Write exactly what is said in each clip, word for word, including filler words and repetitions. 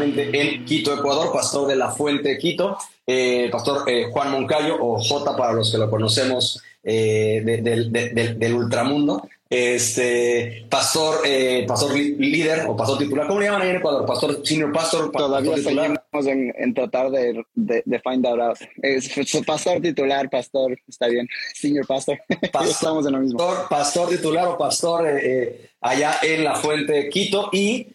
literalmente en Quito, Ecuador, pastor de La Fuente Quito, eh, pastor eh, Juan Moncayo, o J para los que lo conocemos eh, de, de, de, de, del ultramundo. Este, pastor, eh, pastor líder o pastor titular, ¿cómo le llaman ahí en Ecuador? Pastor, senior pastor, Todavía pastor titular. seguimos en, en tratar de, de, de find out. out. Es, pastor titular, pastor, está bien. Senior pastor, pastor estamos en lo mismo. Pastor titular o pastor eh, eh, allá en La Fuente Quito y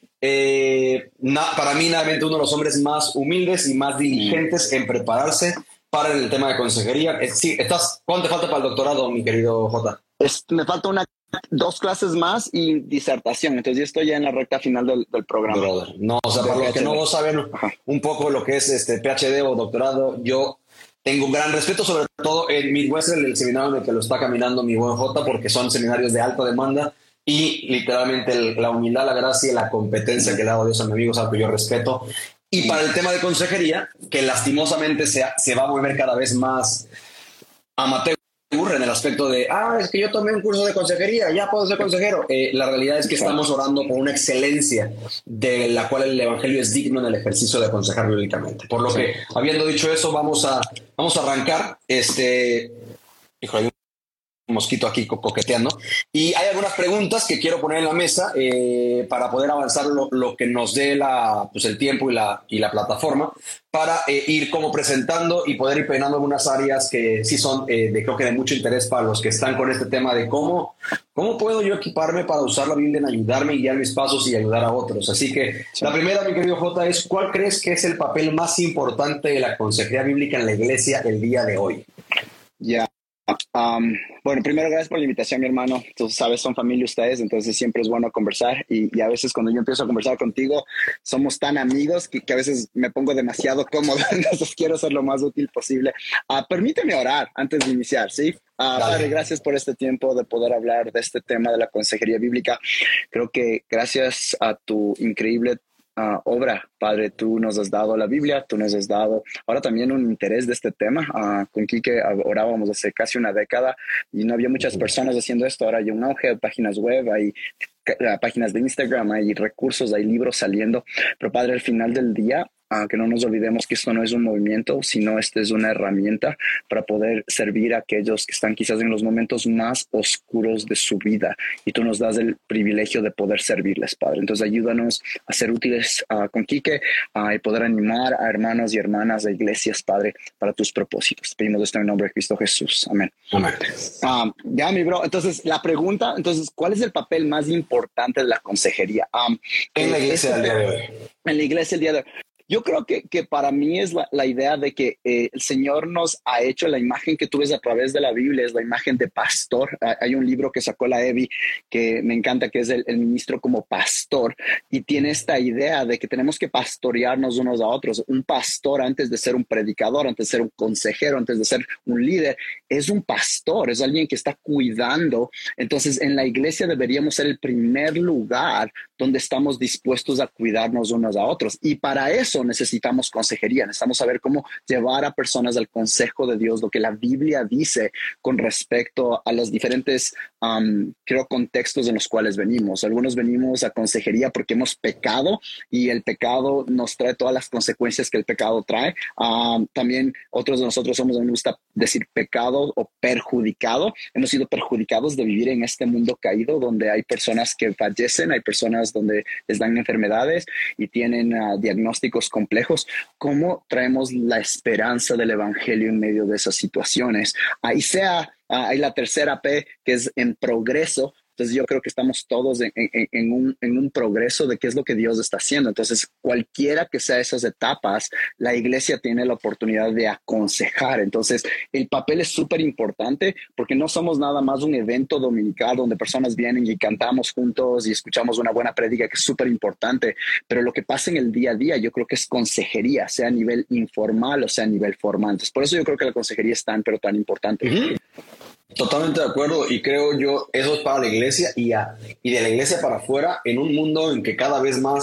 eh, na, para mí, realmente uno de los hombres más humildes y más diligentes en prepararse para el tema de consejería. Eh, sí, estás, ¿cuánto te falta para el doctorado, mi querido J? Es, me falta una dos clases más y disertación, entonces yo estoy ya en la recta final del, del programa. Brother. No, o sea, para los que no saben un poco lo que es este P H D o doctorado, yo tengo un gran respeto, sobre todo en Midwestern, el seminario en el que lo está caminando mi buen J, porque son seminarios de alta demanda y literalmente el, la humildad, la gracia y la competencia que le ha dado Dios a mi amigo es algo que yo respeto. Y para el tema de consejería, que lastimosamente se, se va a volver cada vez más amateur, en el aspecto de, ah, es que yo tomé un curso de consejería, ya puedo ser consejero. Eh, la realidad es que estamos orando por una excelencia de la cual el evangelio es digno en el ejercicio de aconsejar bíblicamente. Por lo que, habiendo dicho eso, vamos a, vamos a arrancar. Este, híjole, hay un mosquito aquí co coqueteando. Y hay algunas preguntas que quiero poner en la mesa eh, para poder avanzar lo, lo que nos dé la, pues el tiempo y la, y la plataforma, para eh, ir como presentando y poder ir peinando algunas áreas que sí son eh, de creo que de mucho interés para los que están con este tema de cómo, cómo puedo yo equiparme para usar la Biblia en ayudarme y guiar mis pasos y ayudar a otros. Así que sí. La primera, mi querido J, es ¿cuál crees que es el papel más importante de la consejería bíblica en la iglesia el día de hoy? Ya. Yeah. Um, bueno, primero gracias por la invitación, mi hermano. Tú sabes, son familia ustedes, entonces siempre es bueno conversar y, y a veces cuando yo empiezo a conversar contigo somos tan amigos que, que a veces me pongo demasiado cómodo, entonces quiero ser lo más útil posible. Uh, permíteme orar antes de iniciar, ¿sí? Uh, padre, gracias por este tiempo de poder hablar de este tema de la consejería bíblica. Creo que gracias a tu increíble Uh, obra, Padre, tú nos has dado la Biblia, tú nos has dado ahora también un interés de este tema. Uh, con Quique orábamos hace casi una década y no había muchas personas haciendo esto. Ahora hay un auge de páginas web, hay uh, páginas de Instagram, hay recursos, hay libros saliendo. Pero Padre, al final del día, Uh, que no nos olvidemos que esto no es un movimiento, sino esta es una herramienta para poder servir a aquellos que están quizás en los momentos más oscuros de su vida y tú nos das el privilegio de poder servirles, Padre. Entonces ayúdanos a ser útiles uh, con Quique uh, y poder animar a hermanos y hermanas de iglesias, Padre, para tus propósitos. Pedimos esto en el nombre de Cristo Jesús. Amén. Amén. Um, ya, mi bro. Entonces, la pregunta, entonces, ¿cuál es el papel más importante de la consejería? Um, en la iglesia del día de hoy. En la iglesia del día de hoy. Yo creo que, que para mí es la, la idea de que eh, el Señor nos ha hecho la imagen que tú ves a través de la Biblia, es la imagen de pastor. Hay un libro que sacó la Evi que me encanta, que es el, el ministro como pastor, y tiene esta idea de que tenemos que pastorearnos unos a otros. Un pastor, antes de ser un predicador, antes de ser un consejero, antes de ser un líder, es un pastor, es alguien que está cuidando. Entonces, en la iglesia deberíamos ser el primer lugar donde estamos dispuestos a cuidarnos unos a otros. Y para eso necesitamos consejería, necesitamos saber cómo llevar a personas al consejo de Dios, lo que la Biblia dice con respecto a los diferentes, um, creo, contextos en los cuales venimos. Algunos venimos a consejería porque hemos pecado y el pecado nos trae todas las consecuencias que el pecado trae. Um, también otros de nosotros somos, a mí me gusta decir pecado o perjudicado. Hemos sido perjudicados de vivir en este mundo caído donde hay personas que fallecen, hay personas donde les dan enfermedades y tienen uh, diagnósticos complejos. ¿Cómo traemos la esperanza del evangelio en medio de esas situaciones? Ahí sea, uh, hay la tercera P, que es en progreso. Entonces yo creo que estamos todos en, en, en, un, en un progreso de qué es lo que Dios está haciendo. Entonces cualquiera que sea esas etapas, la iglesia tiene la oportunidad de aconsejar. Entonces el papel es súper importante porque no somos nada más un evento dominical donde personas vienen y cantamos juntos y escuchamos una buena prédica, que es súper importante. Pero lo que pasa en el día a día yo creo que es consejería, sea a nivel informal o sea a nivel formal. Entonces por eso yo creo que la consejería es tan, pero tan importante. Uh-huh. Totalmente de acuerdo, y creo yo eso es para la iglesia y, a, y de la iglesia para afuera, en un mundo en que cada vez más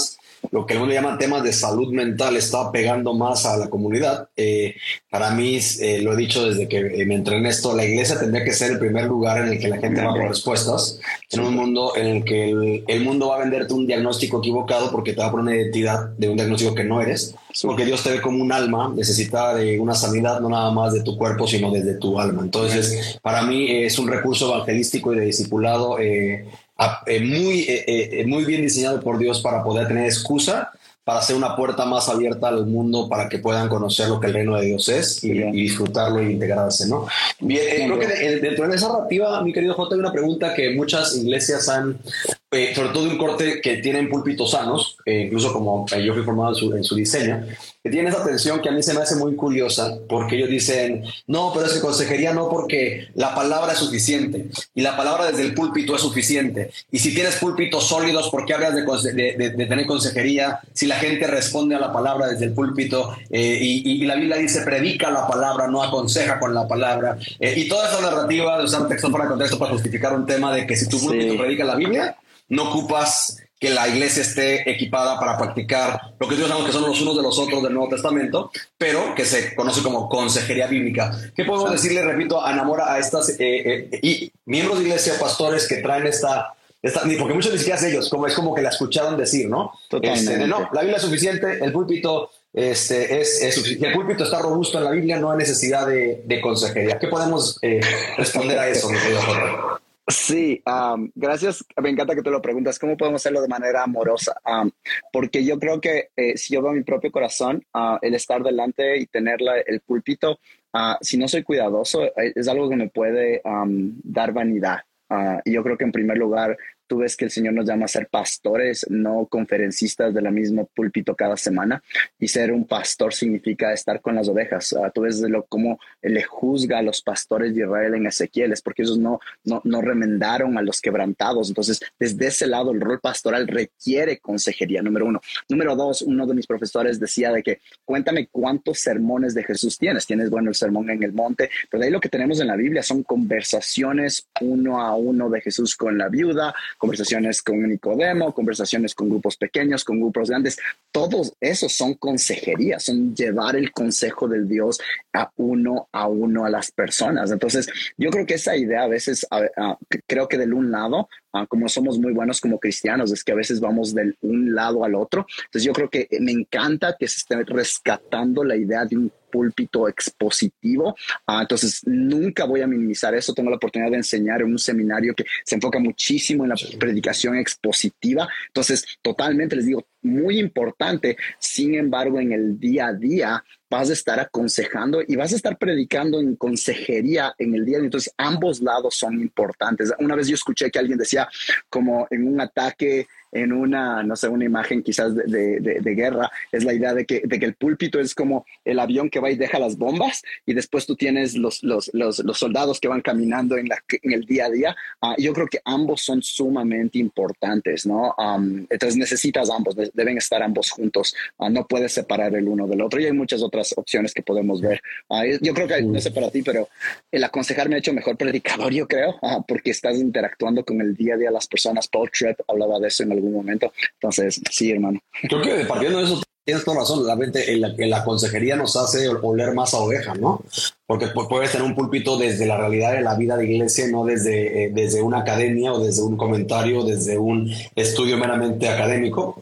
lo que el mundo llama temas de salud mental está pegando más a la comunidad. Eh, para mí, eh, lo he dicho desde que eh, me entré en esto, la iglesia tendría que ser el primer lugar en el que la gente va por respuestas, en un mundo en el que el, el mundo va a venderte un diagnóstico equivocado porque te va a poner una identidad de un diagnóstico que no eres, porque Dios te ve como un alma necesitada de una sanidad, no nada más de tu cuerpo, sino desde tu alma. Entonces, para mí eh, es un recurso evangelístico y de discipulado eh, eh, muy, eh, eh, muy bien diseñado por Dios para poder tener excusa para hacer una puerta más abierta al mundo para que puedan conocer lo que el reino de Dios es y, y disfrutarlo e integrarse, ¿no? Bien, eh, creo que de, dentro de esa narrativa, mi querido J, hay una pregunta que muchas iglesias han, eh, sobre todo de un corte que tienen púlpitos sanos, eh, incluso como eh, yo fui formado en su, en su diseño, que tienen esa tensión que a mí se me hace muy curiosa, porque ellos dicen, no, pero es que consejería no, porque la palabra es suficiente, y la palabra desde el púlpito es suficiente, y si tienes púlpitos sólidos, ¿por qué hablas de, de, de, de tener consejería? Si la gente responde a la palabra desde el púlpito, eh, y, y la Biblia dice, predica la palabra, no aconseja con la palabra, eh, y toda esa narrativa de usar un texto fuera de contexto para justificar un tema de que si tu púlpito sí. predica la Biblia, no ocupas que la iglesia esté equipada para practicar lo que Dios sabe que son los unos de los otros del Nuevo Testamento, pero que se conoce como consejería bíblica. ¿Qué podemos sí. decirle, repito, a enamora a estas eh, eh, y miembros de iglesia, pastores que traen esta, esta, porque muchos ni siquiera ellos, como es como que la escucharon decir, ¿no? Este, de, no, la Biblia es suficiente, el púlpito este, es, es suficiente, el púlpito está robusto en la Biblia, no hay necesidad de, de consejería. ¿Qué podemos eh, responder a eso, mi querido Jorge? Sí, um, gracias. Me encanta que tú lo preguntas. ¿Cómo podemos hacerlo de manera amorosa? Um, porque yo creo que eh, si yo veo mi propio corazón, uh, el estar delante y tener la, el púlpito, uh, si no soy cuidadoso, es algo que me puede um, dar vanidad. Uh, y yo creo que en primer lugar, tú ves que el Señor nos llama a ser pastores, no conferencistas de la misma púlpito cada semana. Y ser un pastor significa estar con las ovejas. Uh, tú ves de lo, cómo le juzga a los pastores de Israel en Ezequiel, es porque ellos no, no, no remendaron a los quebrantados. Entonces, desde ese lado, el rol pastoral requiere consejería, número uno. Número dos, uno de mis profesores decía de que, cuéntame cuántos sermones de Jesús tienes. Tienes, bueno, el sermón en el monte, pero de ahí lo que tenemos en la Biblia son conversaciones uno a uno de Jesús con la viuda, conversaciones con Nicodemo, conversaciones con grupos pequeños, con grupos grandes. Todos esos son consejerías, son llevar el consejo del Dios a uno a uno a las personas. Entonces, yo creo que esa idea a veces, uh, uh, creo que del un lado, uh, como somos muy buenos como cristianos, es que a veces vamos del un lado al otro. Entonces, yo creo que me encanta que se esté rescatando la idea de un púlpito expositivo. Uh, entonces, nunca voy a minimizar eso. Tengo la oportunidad de enseñar en un seminario que se enfoca muchísimo en la predicación expositiva. Entonces, totalmente les digo, muy importante. Sin embargo, en el día a día vas a estar aconsejando y vas a estar predicando en consejería en el día a día. Entonces, ambos lados son importantes. Una vez yo escuché que alguien decía, como en un ataque, en una, no sé, una imagen quizás de, de, de, de guerra, es la idea de que, de que el púlpito es como el avión que va y deja las bombas y después tú tienes los, los, los, los soldados que van caminando en, la, en el día a día. Uh, yo creo que ambos son sumamente importantes, ¿no? Um, entonces necesitas ambos, deben estar ambos juntos. Uh, no puedes separar el uno del otro y hay muchas otras opciones que podemos ver. Uh, yo creo que, no sé para ti, pero el aconsejar me ha hecho mejor predicador, yo creo, uh, porque estás interactuando con el día a día de las personas. Paul Tripp hablaba de eso en algún momento. Entonces, sí, hermano. Creo que partiendo de eso tienes toda razón. Realmente en la, en la consejería nos hace oler más a oveja, ¿no? Porque puedes tener un púlpito desde la realidad de la vida de iglesia, no desde, eh, desde una academia o desde un comentario, desde un estudio meramente académico.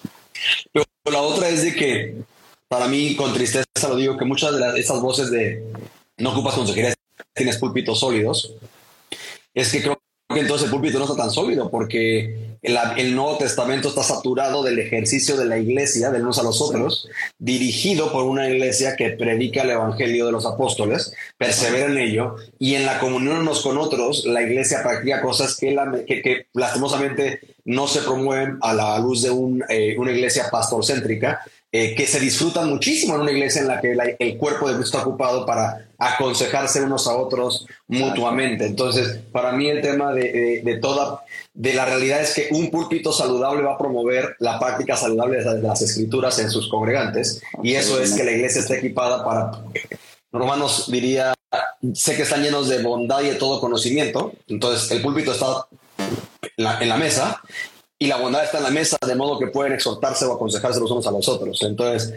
Pero la otra es de que, para mí, con tristeza lo digo, que muchas de las, estas voces de no ocupas consejería, tienes púlpitos sólidos, es que creo que entonces el púlpito no está tan sólido porque el, el Nuevo Testamento está saturado del ejercicio de la iglesia, de unos a los otros, dirigido por una iglesia que predica el evangelio de los apóstoles, persevera en ello, y en la comunión unos con otros, la iglesia practica cosas que, la, que, que lastimosamente no se promueven a la luz de un, eh, una iglesia pastorcéntrica, eh, que se disfrutan muchísimo en una iglesia en la que la, el cuerpo de Cristo está ocupado para aconsejarse unos a otros mutuamente. Entonces, para mí el tema de, de, de toda, de la realidad es que un púlpito saludable va a promover la práctica saludable de las escrituras en sus congregantes, y eso es que la iglesia esté equipada para, Romanos diría, sé que están llenos de bondad y de todo conocimiento. Entonces, el púlpito está en la, en la mesa, y la bondad está en la mesa, de modo que pueden exhortarse o aconsejarse los unos a los otros. Entonces,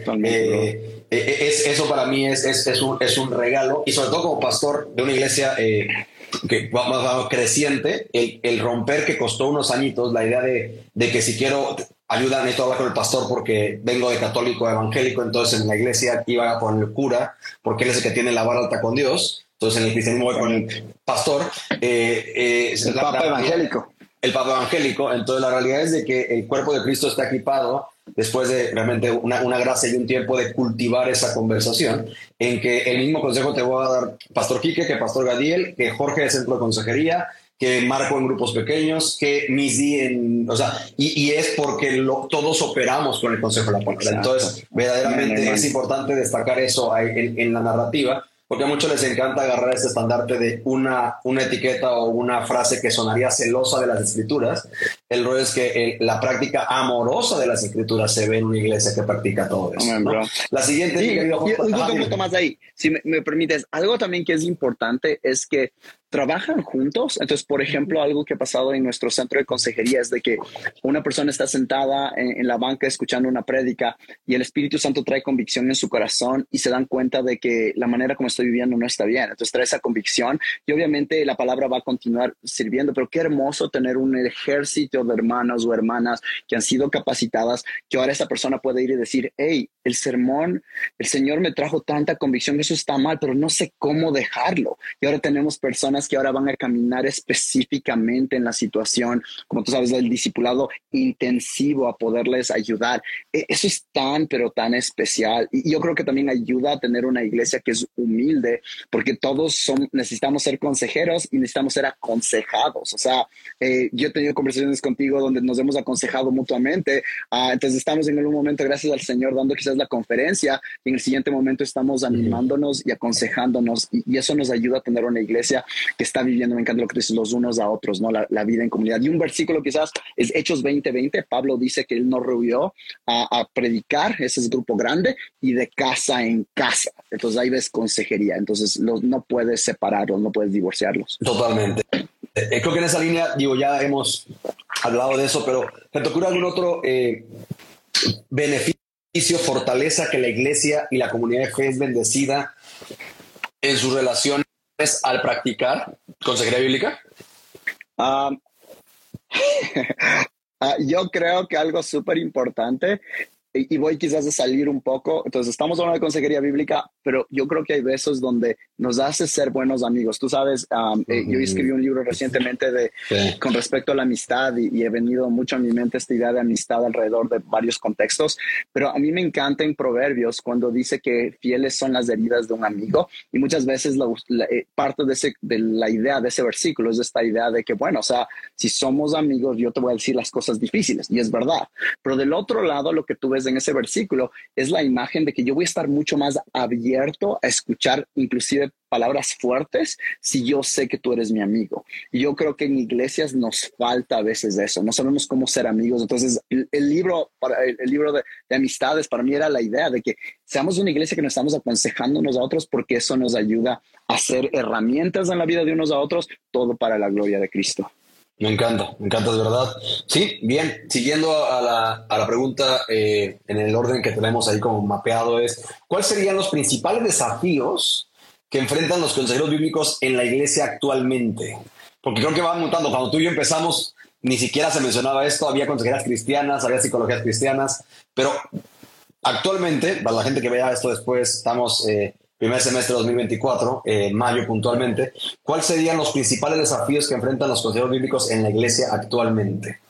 eh, eh, es, eso para mí es, es, es, un, es un regalo, y sobre todo como pastor de una iglesia eh, que va, va, va creciente, el, el romper que costó unos añitos, la idea de, de que si quiero ayuda, necesito hablar con el pastor porque vengo de católico a evangélico, entonces en la iglesia iba con el cura, porque él es el que tiene la vara alta con Dios, entonces en el cristianismo voy con el pastor. Eh, eh, el la, papa la, evangélico. El papa evangélico. Entonces la realidad es de que el cuerpo de Cristo está equipado después de realmente una, una gracia y un tiempo de cultivar esa conversación, en que el mismo consejo te voy a dar Pastor Quique, que Pastor Gadiel, que Jorge de Centro de Consejería, que Marco en grupos pequeños, que Misi en, o sea, y, y es porque lo, todos operamos con el consejo de la palabra. Entonces, verdaderamente no, no, no. es importante destacar eso en, en la narrativa, porque a muchos les encanta agarrar este estandarte de una, una etiqueta o una frase que sonaría celosa de las escrituras. El rollo es que el, la práctica amorosa de las escrituras se ve en una iglesia que practica todo eso, Amén, ¿no? La siguiente... Sí, querido, y, un punto, punto más ahí, si me, me permites. Algo también que es importante es que trabajan juntos. Entonces, por ejemplo, algo que ha pasado en nuestro centro de consejería es de que una persona está sentada en, en la banca escuchando una prédica y el Espíritu Santo trae convicción en su corazón y se dan cuenta de que la manera como estoy viviendo no está bien. Entonces trae esa convicción y obviamente la palabra va a continuar sirviendo, pero qué hermoso tener un ejército de hermanos o hermanas que han sido capacitadas, que ahora esa persona puede ir y decir, hey, el sermón, el Señor me trajo tanta convicción, eso está mal, pero no sé cómo dejarlo. Y ahora tenemos personas que ahora van a caminar específicamente en la situación, como tú sabes, del discipulado intensivo a poderles ayudar. Eso es tan, pero tan especial. Y yo creo que también ayuda a tener una iglesia que es humilde, porque todos son, necesitamos ser consejeros y necesitamos ser aconsejados. O sea, eh, yo he tenido conversaciones contigo donde nos hemos aconsejado mutuamente. Uh, entonces estamos en un momento, gracias al Señor, dando quizás la conferencia, y en el siguiente momento estamos animándonos y aconsejándonos, y, y eso nos ayuda a tener una iglesia que está viviendo, me encanta lo que tú dices, los unos a otros, ¿no? La, la vida en comunidad. Y un versículo quizás es Hechos veinte veinte. Pablo dice que él nos reunió a, a predicar, ese es grupo grande, y de casa en casa. Entonces ahí ves consejería. Entonces los, no puedes separarlos, no puedes divorciarlos. Totalmente. Eh, creo que en esa línea, digo, ya hemos hablado de eso, pero ¿te te ocurre algún otro eh, beneficio, fortaleza que la iglesia y la comunidad de fe es bendecida en sus relaciones al practicar consejería bíblica? Um, uh, yo creo que algo súper importante, y, y voy quizás a salir un poco, entonces estamos hablando de consejería bíblica, pero yo creo que hay veces donde nos hace ser buenos amigos. Tú sabes, um, uh-huh. eh, yo escribí un libro recientemente de, sí. con respecto a la amistad, y, y he venido mucho a mi mente esta idea de amistad alrededor de varios contextos, pero a mí me encanta en Proverbios cuando dice que fieles son las heridas de un amigo, y muchas veces la, la, eh, parte de, ese, de la idea de ese versículo es esta idea de que, bueno, o sea, si somos amigos, yo te voy a decir las cosas difíciles, y es verdad, pero del otro lado, lo que tú ves en ese versículo es la imagen de que yo voy a estar mucho más abierto a escuchar inclusive palabras fuertes si yo sé que tú eres mi amigo. Y yo creo que en iglesias nos falta a veces eso, no sabemos cómo ser amigos. Entonces el, el libro, para, el, el libro de, de amistades para mí era la idea de que seamos una iglesia que nos estamos aconsejando unos a otros, porque eso nos ayuda a ser herramientas en la vida de unos a otros, todo para la gloria de Cristo. Me encanta, me encanta, de verdad. Sí, bien, siguiendo a la, a la pregunta eh, en el orden que tenemos ahí como mapeado es, ¿cuáles serían los principales desafíos que enfrentan los consejeros bíblicos en la iglesia actualmente? Porque creo que van mutando. Cuando tú y yo empezamos, ni siquiera se mencionaba esto, había consejeras cristianas, había psicologías cristianas, pero actualmente, para la gente que vea esto después, estamos... Eh, primer semestre de dos mil veinticuatro, en eh, mayo puntualmente, ¿cuáles serían los principales desafíos que enfrentan los consejeros bíblicos en la iglesia actualmente?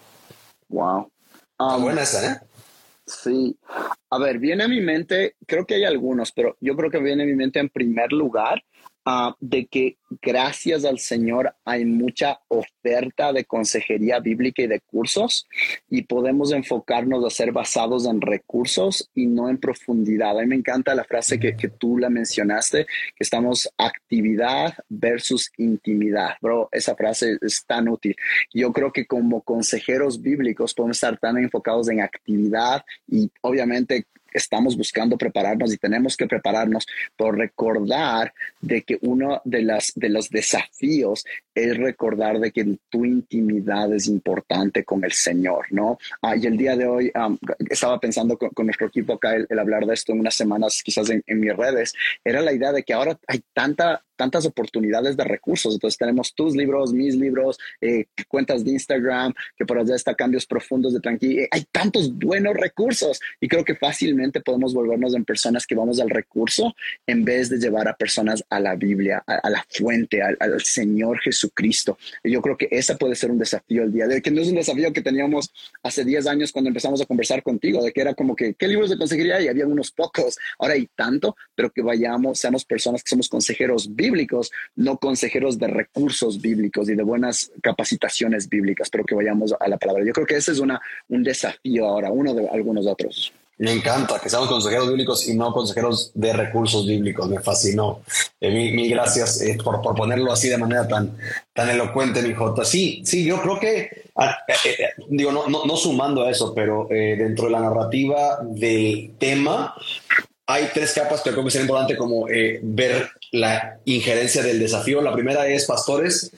Wow. Está Um, buena esta, ¿eh? Sí. A ver, viene a mi mente, creo que hay algunos, pero yo creo que viene a mi mente en primer lugar uh, de que gracias al Señor hay mucha oferta de consejería bíblica y de cursos, y podemos enfocarnos a ser basados en recursos y no en profundidad. A mí me encanta la frase que, que tú la mencionaste, que estamos actividad versus intimidad. Bro, esa frase es tan útil. Yo creo que como consejeros bíblicos podemos estar tan enfocados en actividad y obviamente estamos buscando prepararnos y tenemos que prepararnos por recordar de que uno de, las, de los desafíos es recordar de que tu intimidad es importante con el Señor, ¿no? Ah, y el día de hoy um, estaba pensando con, con nuestro equipo acá el, el hablar de esto en unas semanas, quizás en, en mis redes, era la idea de que ahora hay tanta tantas oportunidades de recursos. Entonces tenemos tus libros, mis libros, eh, cuentas de Instagram, que por allá está Cambios Profundos de Tranqui. Eh, hay tantos buenos recursos y creo que fácilmente podemos volvernos en personas que vamos al recurso en vez de llevar a personas a la Biblia, a, a la fuente, al, al Señor Jesucristo. Y yo creo que ese puede ser un desafío el día de hoy, que no es un desafío que teníamos hace diez años cuando empezamos a conversar contigo, de que era como que, ¿qué libros de consejería hay? Había unos pocos, ahora hay tanto, pero que vayamos, seamos personas que somos consejeros bíblicos, bíblicos, no consejeros de recursos bíblicos y de buenas capacitaciones bíblicas, pero que vayamos a la palabra. Yo creo que ese es una, un desafío ahora, uno de algunos otros. Me encanta que seamos consejeros bíblicos y no consejeros de recursos bíblicos. Me fascinó. Eh, mil, mil gracias eh, por, por ponerlo así de manera tan, tan elocuente, mi Jota. Sí, sí, yo creo que, eh, eh, digo, no, no, no sumando a eso, pero eh, dentro de la narrativa del tema, hay tres capas que creo que es importante como eh, ver la injerencia del desafío. La primera es pastores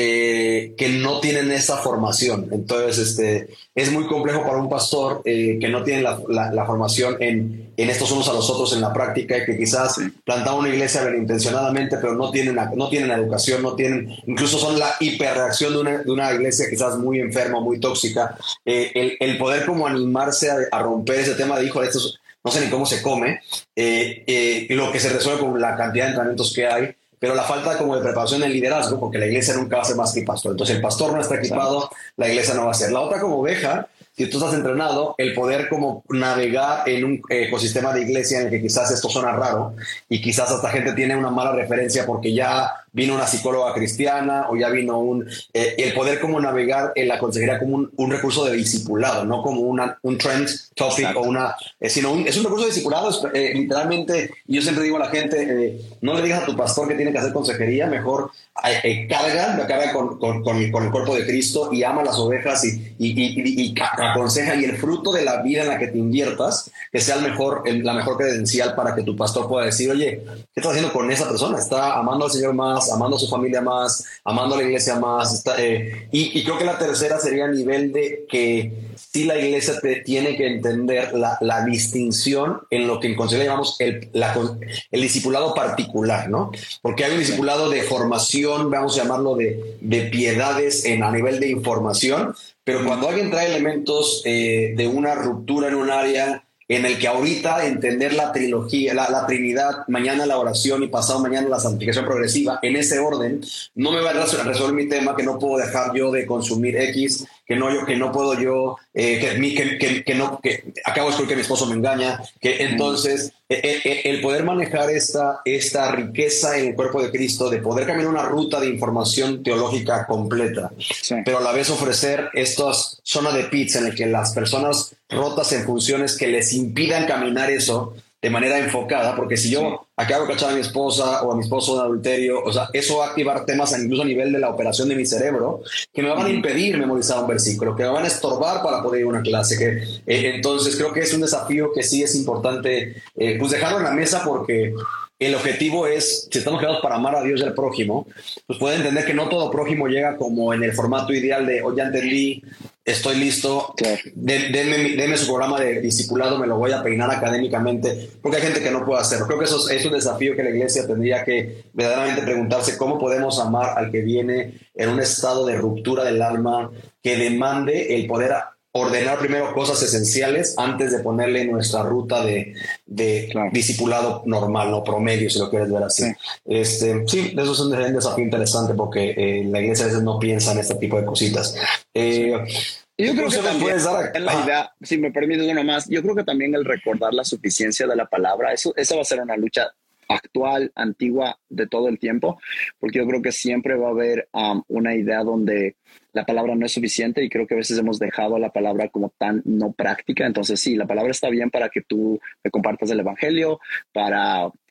que, que no tienen esa formación. Entonces, este, es muy complejo para un pastor eh, que no tiene la, la, la formación en, en estos unos a los otros en la práctica y que quizás plantan una iglesia intencionadamente, pero no tienen, la, no tienen la educación, no tienen, incluso son la hiperreacción de una, de una iglesia quizás muy enferma, muy tóxica. Eh, el, el poder como animarse a, a romper ese tema de, híjole, estos no sé ni cómo se come, eh, eh, lo que se resuelve con la cantidad de entrenamientos que hay, pero la falta como de preparación en liderazgo, porque la iglesia nunca va a ser más que pastor. Entonces el pastor no está equipado, la iglesia no va a ser. La otra como oveja, si tú estás entrenado, el poder como navegar en un ecosistema de iglesia en el que quizás esto suena raro y quizás hasta gente tiene una mala referencia porque ya vino una psicóloga cristiana o ya vino un... Eh, el poder como navegar en la consejería como un, un recurso de discipulado, no como una, un trend topic. Exacto. O una... Eh, sino un, es un recurso de discipulado, es, eh, literalmente, y yo siempre digo a la gente, eh, no le digas a tu pastor que tiene que hacer consejería, mejor eh, eh, carga, carga con, con, con, con el cuerpo de Cristo y ama a las ovejas y, y, y, y, y aconseja, y el fruto de la vida en la que te inviertas, que sea el mejor, el, la mejor credencial para que tu pastor pueda decir, oye, ¿qué estás haciendo con esa persona? Está amando al Señor más, amando a su familia más, amando a la iglesia más. Está, eh, y, y creo que la tercera sería a nivel de que sí la iglesia te tiene que entender la, la distinción en lo que en consejo llamamos el, la, el discipulado particular, ¿no? Porque hay un discipulado de formación, vamos a llamarlo de, de piedades en, a nivel de información, pero cuando alguien trae elementos eh, de una ruptura en un área en el que ahorita entender la trilogía, la, la Trinidad, mañana la oración y pasado mañana la santificación progresiva, en ese orden, no me va a resolver mi tema, que no puedo dejar yo de consumir X, que no, yo, que no puedo yo, eh, que, que, que, que no, que acabo de descubrir que mi esposo me engaña, que entonces eh, eh, el poder manejar esta, esta riqueza en el cuerpo de Cristo, de poder caminar una ruta de información teológica completa, sí. Pero a la vez ofrecer estas zonas de pizza en el que las personas rotas en funciones que les impidan caminar eso de manera enfocada, porque si yo acabo de cachar a mi esposa o a mi esposo de adulterio, o sea, eso va a activar temas incluso a nivel de la operación de mi cerebro que me van a impedir memorizar un versículo, que me van a estorbar para poder ir a una clase. Que, eh, entonces creo que es un desafío que sí es importante eh, pues dejarlo en la mesa, porque el objetivo es, si estamos creados para amar a Dios y al prójimo, pues pueden entender que no todo prójimo llega como en el formato ideal de, oh, ya entendí, estoy listo, claro. de, denme, denme su programa de discipulado, me lo voy a peinar académicamente, porque hay gente que no puede hacerlo. Creo que eso es, es un desafío que la iglesia tendría que verdaderamente preguntarse: ¿cómo podemos amar al que viene en un estado de ruptura del alma, que demande el poder ordenar primero cosas esenciales antes de ponerle nuestra ruta de, de claro. discipulado normal, no promedio, si lo quieres ver así? Sí, este, sí, eso es un desafío interesante, porque eh, la iglesia a veces no piensa en este tipo de cositas. Eh, sí. Yo creo que también dar a... la idea, si me permites uno más, yo creo que también el recordar la suficiencia de la palabra, eso, esa va a ser una lucha actual, antigua, de todo el tiempo, porque yo creo que siempre va a haber um, una idea donde la palabra no es suficiente, y creo que a veces hemos dejado a la palabra como tan no práctica. Entonces sí, la palabra está bien para que tú me compartas el evangelio, para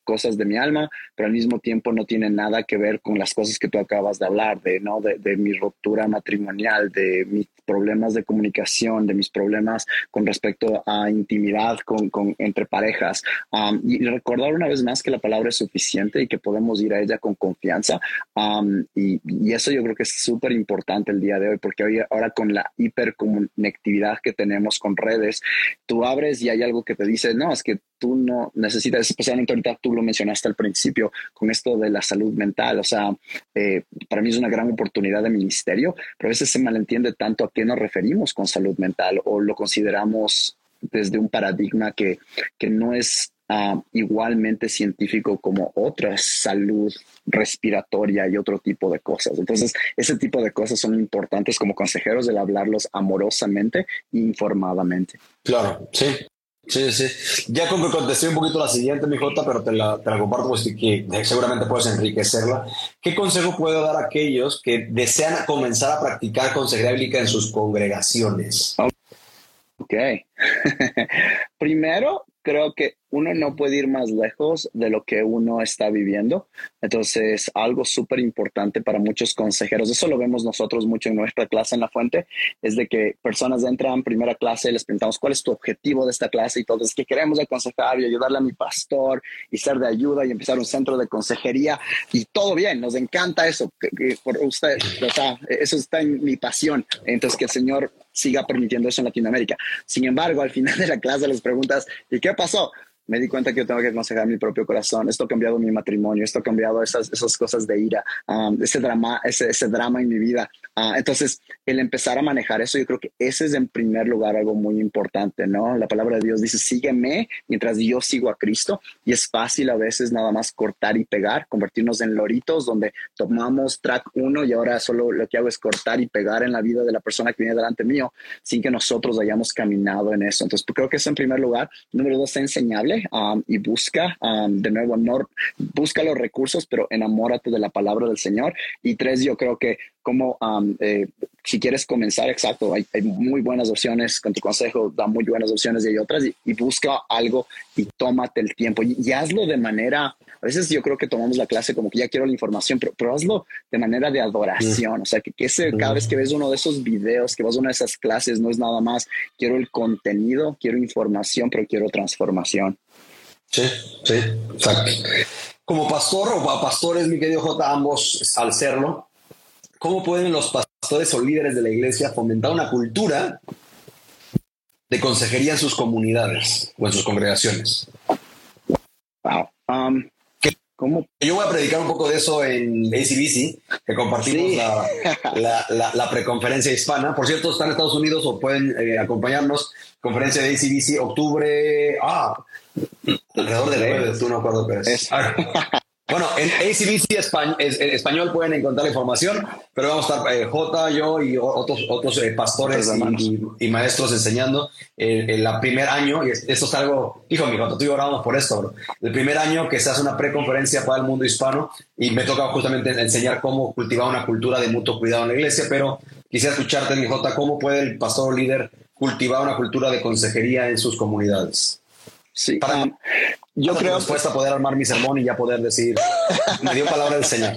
cosas de mi alma, pero al mismo tiempo no tiene nada que ver con las cosas que tú acabas de hablar, de, ¿no? de, de mi ruptura matrimonial, de mis problemas de comunicación, de mis problemas con respecto a intimidad con, con, entre parejas. Um, y recordar una vez más que la palabra es suficiente y que podemos ir a ella con confianza. Um, y, y eso yo creo que es súper importante el día de hoy, porque hoy, ahora con la hiperconectividad que tenemos con redes, tú abres y hay algo que te dice, no, es que tú no necesitas, especialmente ahorita tú lo mencionaste al principio, con esto de la salud mental. O sea, eh, para mí es una gran oportunidad de ministerio, pero a veces se malentiende tanto a qué nos referimos con salud mental, o lo consideramos desde un paradigma que, que no es uh, igualmente científico como otra salud respiratoria y otro tipo de cosas. Entonces, ese tipo de cosas son importantes como consejeros, el hablarlos amorosamente e informadamente. Claro, sí. Sí, sí. Ya como que contesté un poquito la siguiente, mi Jota, pero te la, te la comparto, pues que seguramente puedes enriquecerla. ¿Qué consejo puedo dar a aquellos que desean comenzar a practicar consejería bíblica en sus congregaciones? Ok. Primero, creo que uno no puede ir más lejos de lo que uno está viviendo. Entonces, algo súper importante para muchos consejeros, eso lo vemos nosotros mucho en nuestra clase en La Fuente, es de que personas entran primera clase, les preguntamos cuál es tu objetivo de esta clase y todo, es que queremos aconsejar y ayudarle a mi pastor y ser de ayuda y empezar un centro de consejería, y todo bien, nos encanta eso, que, que por usted, o sea, eso está en mi pasión. Entonces, que el Señor siga permitiendo eso en Latinoamérica. Sin embargo, al final de la clase les preguntas, ¿y qué pasó? Me di cuenta que yo tengo que aconsejar mi propio corazón. Esto ha cambiado mi matrimonio, esto ha cambiado esas, esas cosas de ira, um, ese, drama, ese, ese drama en mi vida. Uh, entonces, el empezar a manejar eso, yo creo que ese es en primer lugar algo muy importante, ¿no? La palabra de Dios dice, sígueme mientras yo sigo a Cristo. Y es fácil a veces nada más cortar y pegar, convertirnos en loritos donde tomamos track uno y ahora solo lo que hago es cortar y pegar en la vida de la persona que viene delante mío sin que nosotros hayamos caminado en eso. Entonces, creo que eso en primer lugar. Número dos, es enseñable. Um, y busca, um, de nuevo, no, busca los recursos, pero enamórate de la palabra del Señor. Y tres, yo creo que como um, eh, si quieres comenzar, exacto, hay, hay muy buenas opciones con tu consejo, da muy buenas opciones y hay otras, y, y busca algo y tómate el tiempo y, y hazlo de manera, a veces yo creo que tomamos la clase como que ya quiero la información, pero, pero hazlo de manera de adoración. O sea, que, que ese, cada vez que ves uno de esos videos, que vas a una de esas clases, no es nada más quiero el contenido, quiero información, pero quiero transformación. Sí, sí, exacto. Como pastor o pastores, mi querido J, ambos al serlo, ¿cómo pueden los pastores o líderes de la iglesia fomentar una cultura de consejería en sus comunidades o en sus congregaciones? Wow. Um, ¿Cómo? Yo voy a predicar un poco de eso en A C B C, que compartimos sí. la, la, la, la preconferencia hispana. Por cierto, están en Estados Unidos o pueden eh, acompañarnos. Conferencia de A C B C, octubre, ah, alrededor del nueve de octubre, no acuerdo qué es. Bueno, en A C B C español, en español pueden encontrar la información, pero vamos a estar eh, J, yo y otros, otros eh, pastores y, y, y maestros enseñando el, el, el primer año. Y esto es algo, hijo, mi J, tú y yo oramos por esto, bro. El primer año que se hace una preconferencia para el mundo hispano y me toca justamente enseñar cómo cultivar una cultura de mutuo cuidado en la iglesia, pero quisiera escucharte, mi J, ¿cómo puede el pastor o líder cultivar una cultura de consejería en sus comunidades? Sí, para um, yo creo dispuesta a poder armar mi sermón y ya poder decir, me dio palabra del Señor.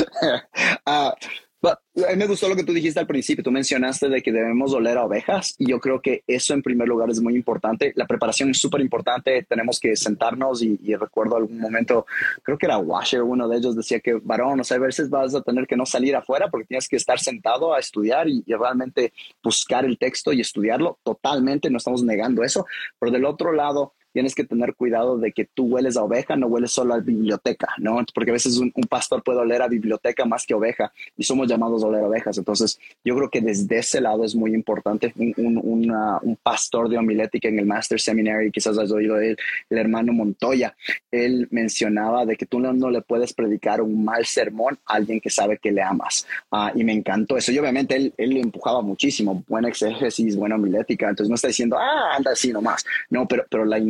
uh, but, a mí me gustó lo que tú dijiste al principio. Tú mencionaste de que debemos oler a ovejas y yo creo que eso en primer lugar es muy importante. La preparación es súper importante. Tenemos que sentarnos y, y recuerdo algún momento, creo que era Washer, uno de ellos decía que, varón, o sea, a veces vas a tener que no salir afuera porque tienes que estar sentado a estudiar y, y realmente buscar el texto y estudiarlo totalmente. No estamos negando eso, pero del otro lado, tienes que tener cuidado de que tú hueles a oveja, no hueles solo a biblioteca, ¿no? Porque a veces un, un pastor puede oler a biblioteca más que oveja y somos llamados a oler a ovejas. Entonces, yo creo que desde ese lado es muy importante. Un, un, una, un pastor de homilética en el Master Seminary, quizás has oído de él, el hermano Montoya, él mencionaba de que tú no, no le puedes predicar un mal sermón a alguien que sabe que le amas. Uh, y me encantó eso. Y obviamente él, él le empujaba muchísimo, buena exégesis, buena homilética. Entonces no está diciendo, ah, anda así nomás. No, pero, pero la imagen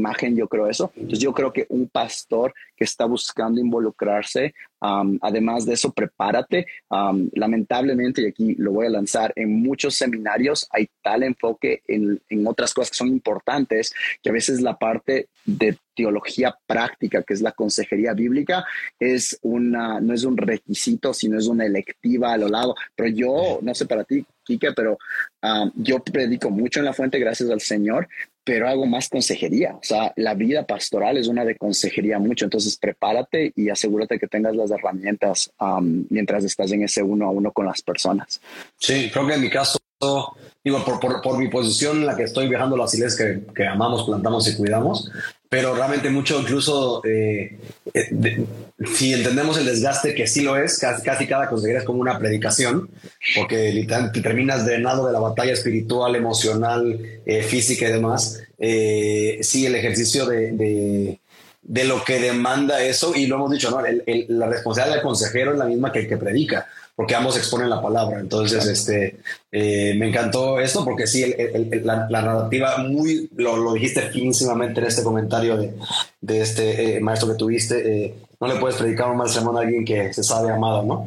imagen, yo creo eso. Entonces yo creo que un pastor que está buscando involucrarse, um, además de eso, prepárate. Um, lamentablemente, y aquí lo voy a lanzar, en muchos seminarios hay tal enfoque en, en otras cosas que son importantes, que a veces la parte de teología práctica, que es la consejería bíblica, es una, no es un requisito, sino es una electiva a lo lado. Pero yo, no sé para ti, Quique, pero um, yo predico mucho en La Fuente, gracias al Señor, pero hago más consejería. O sea, la vida pastoral es una de consejería mucho. Entonces, prepárate y asegúrate que tengas las herramientas um, mientras estás en ese uno a uno con las personas. Sí, creo que en mi caso, digo, por, por, por mi posición en la que estoy viajando las iglesias que, que amamos, plantamos y cuidamos, pero realmente mucho, incluso eh, de, si entendemos el desgaste, que sí lo es, casi, casi cada consejería es como una predicación, porque literalmente terminas drenado de la batalla espiritual, emocional, eh, física y demás. Eh, sí, el ejercicio de, de, de lo que demanda eso, y lo hemos dicho, ¿no? El, el, la responsabilidad del consejero es la misma que el que predica, porque ambos exponen la palabra. Entonces, claro. este, eh, me encantó esto, porque sí, el, el, el, la, la narrativa, muy, lo, lo dijiste finísimamente en este comentario de, de este eh, maestro que tuviste, eh, no le puedes predicar un mal sermón a alguien que se sabe amado, ¿no?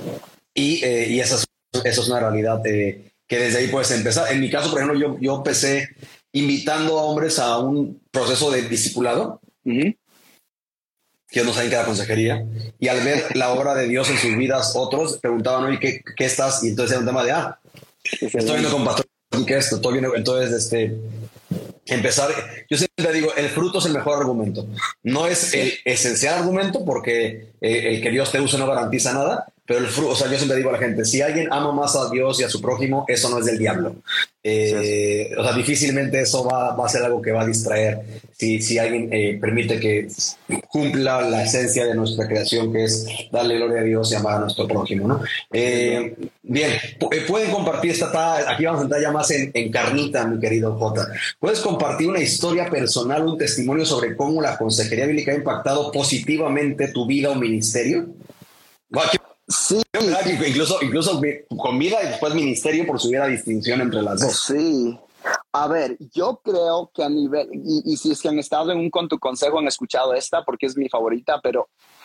Y, eh, y eso, es, eso es una realidad eh, que desde ahí puedes empezar. En mi caso, por ejemplo, yo, yo empecé invitando a hombres a un proceso de discipulado. Uh-huh. Que ellos no saben qué era consejería, y al ver la obra de Dios en sus vidas, otros preguntaban, oye, ¿qué, qué estás? Y entonces era un tema de, ah, estoy viendo con pastor, ¿y qué es esto? Estoy viendo, entonces, este, empezar, yo siempre digo, el fruto es el mejor argumento, no es el esencial argumento, porque eh, el que Dios te use no garantiza nada, pero el fruto, o sea, yo siempre digo a la gente, si alguien ama más a Dios y a su prójimo, eso no es del diablo. Eh, sí. O sea, difícilmente eso va, va a ser algo que va a distraer si, si alguien eh, permite que cumpla la esencia de nuestra creación, que es darle gloria a Dios y amar a nuestro prójimo, ¿no? Eh, bien, pueden compartir esta, aquí vamos a entrar ya más en, en carnita, mi querido Jota. ¿Puedes compartir una historia personal, un testimonio sobre cómo la consejería bíblica ha impactado positivamente tu vida o ministerio? Aquí sí, incluso, incluso con vida y después ministerio, por si hubiera distinción entre las dos. Sí. A ver, yo creo que a nivel, y, y si es que han estado en un Con Tu Consejo, han escuchado esta porque es mi favorita, pero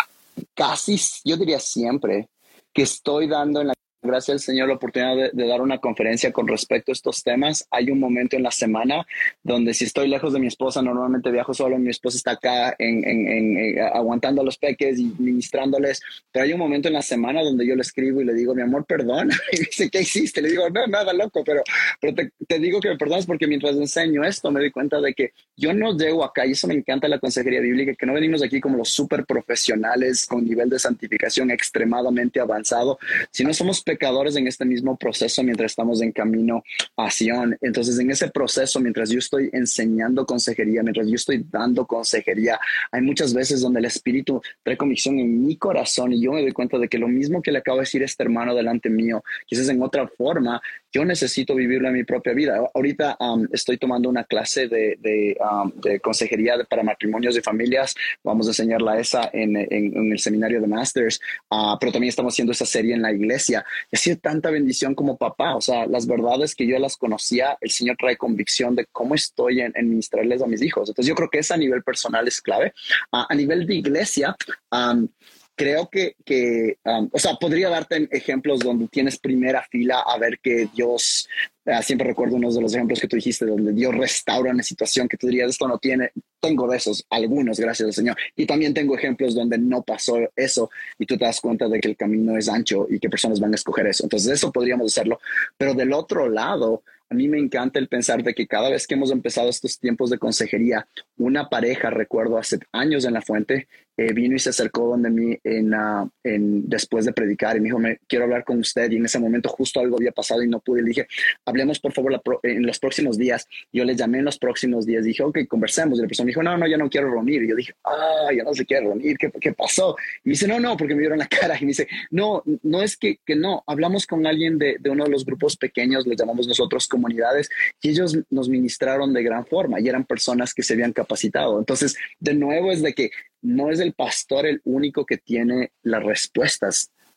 casi, yo diría siempre, que estoy dando en la gracia al Señor la oportunidad de, de dar una conferencia con respecto a estos temas. Hay un momento en la semana donde si estoy lejos de mi esposa, normalmente viajo solo, mi esposa está acá en, en, en, en, aguantando a los peques y ministrándoles, pero hay un momento en la semana donde yo le escribo y le digo, mi amor, perdona, y me dice, ¿qué hiciste? Le digo, no, nada, loco, pero, pero te, te digo que me perdonas porque mientras enseño esto me doy cuenta de que yo no llego acá, y eso me encanta la consejería bíblica, que no venimos aquí como los súper profesionales con nivel de santificación extremadamente avanzado, sino somos pecadores en este mismo proceso mientras estamos en camino a Sion. Entonces, en ese proceso, mientras yo estoy enseñando consejería, mientras yo estoy dando consejería, hay muchas veces donde el Espíritu trae convicción en mi corazón y yo me doy cuenta de que lo mismo que le acabo de decir a este hermano delante mío, quizás en otra forma, yo necesito vivirlo en mi propia vida. Ahorita um, estoy tomando una clase de, de, um, de consejería para matrimonios y familias. Vamos a enseñarla esa en, en, en el seminario de Masters, uh, pero también estamos haciendo esa serie en la iglesia. Ha sido tanta bendición como papá. O sea, las verdades que yo las conocía, el Señor trae convicción de cómo estoy en, en ministrarles a mis hijos. Entonces yo creo que eso a nivel personal es clave. Uh, a nivel de iglesia, um, creo que, que um, o sea, podría darte ejemplos donde tienes primera fila a ver que Dios, uh, siempre recuerdo uno de los ejemplos que tú dijiste, donde Dios restaura una situación que tú dirías, esto no tiene, tengo de esos, algunos, gracias al Señor. Y también tengo ejemplos donde no pasó eso y tú te das cuenta de que el camino es ancho y que personas van a escoger eso. Entonces eso podríamos hacerlo. Pero del otro lado, a mí me encanta el pensar de que cada vez que hemos empezado estos tiempos de consejería, una pareja, recuerdo hace años en La Fuente, eh, vino y se acercó donde mí en, uh, en, después de predicar y me dijo, me, quiero hablar con usted. Y en ese momento justo algo había pasado y no pude. Le dije, hablemos por favor la pro, en los próximos días. Yo les llamé en los próximos días. Dije, ok, conversemos. Y la persona me dijo, no, no, yo no quiero reunir. Y yo dije, ah, ya no se quiere reunir. ¿Qué, qué pasó? Y me dice, no, no, porque me vieron la cara. Y me dice, no, no es que, que no. Hablamos con alguien de, de uno de los grupos pequeños, les llamamos nosotros comunidades, y ellos nos ministraron de gran forma y eran personas que se habían capacitado. Entonces, de nuevo es de que no es el pastor el único que tiene las respuestas.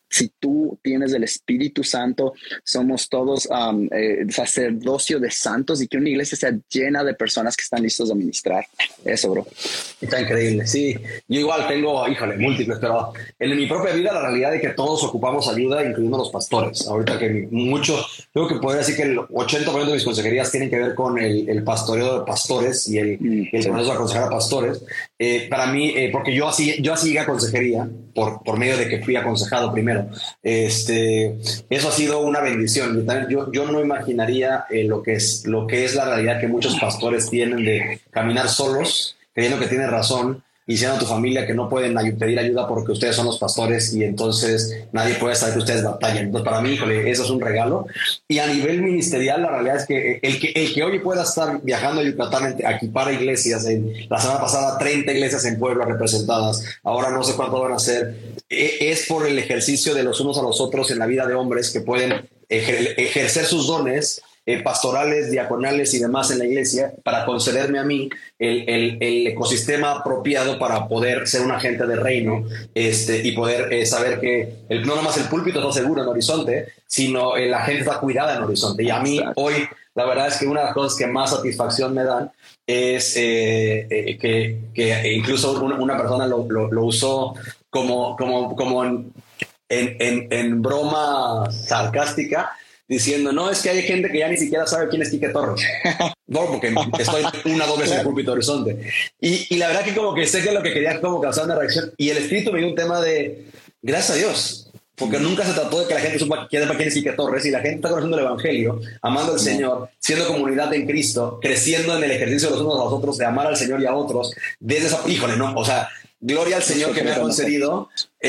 si tú tienes el Espíritu Santo, somos todos um, eh, sacerdocio de santos, y que una iglesia sea llena de personas que están listos a ministrar. Eso, bro. Está increíble, sí. Yo igual tengo, híjole, múltiples, pero en mi propia vida la realidad es que todos ocupamos ayuda, incluyendo los pastores. Ahorita que mucho, creo que podría decir que el ochenta por ciento de mis consejerías tienen que ver con el, el pastoreo de pastores y el, mm, el proceso de aconsejar a pastores. Eh, para mí, eh, porque yo así, yo así llegué a consejería por, por medio de que fui aconsejado primero. Este, eso ha sido una bendición. Yo, también, yo, yo no imaginaría eh, lo, que es, lo que es la realidad que muchos pastores tienen de caminar solos, creyendo que tienen razón, y diciendo a tu familia que no pueden ay- pedir ayuda porque ustedes son los pastores y entonces nadie puede saber que ustedes batallan. Entonces, para mí, híjole, eso es un regalo. Y a nivel ministerial, la realidad es que el que, el que hoy pueda estar viajando a Yucatán aquí para iglesias, en, la semana pasada treinta iglesias en Puebla representadas, ahora no sé cuánto van a ser, es por el ejercicio de los unos a los otros en la vida de hombres que pueden ejer- ejercer sus dones Eh, pastorales, diaconales y demás en la iglesia, para concederme a mí el, el, el ecosistema apropiado para poder ser un agente de reino, este, y poder eh, saber que el, no nomás el púlpito está seguro en Horizonte, sino eh, la gente está cuidada en Horizonte. Y a mí hoy la verdad es que una de las cosas que más satisfacción me dan es eh, eh, que, que incluso una, una persona lo, lo, lo usó como, como, como en, en, en, en broma sarcástica, diciendo, no, es que hay gente que ya ni siquiera sabe quién es Quique Torres. No, porque estoy una dos veces en el púlpito Horizonte. Y, y la verdad que como que sé que lo que quería como causar una reacción. Y el espíritu me dio un tema de, gracias a Dios, porque nunca se trató de que la gente supa quién es Quique Torres, y la gente está conociendo el evangelio, amando al Señor, siendo comunidad en Cristo, creciendo en el ejercicio de los unos a los otros, de amar al Señor y a otros, desde esa, híjole, no, o sea, gloria al Señor que me ha concedido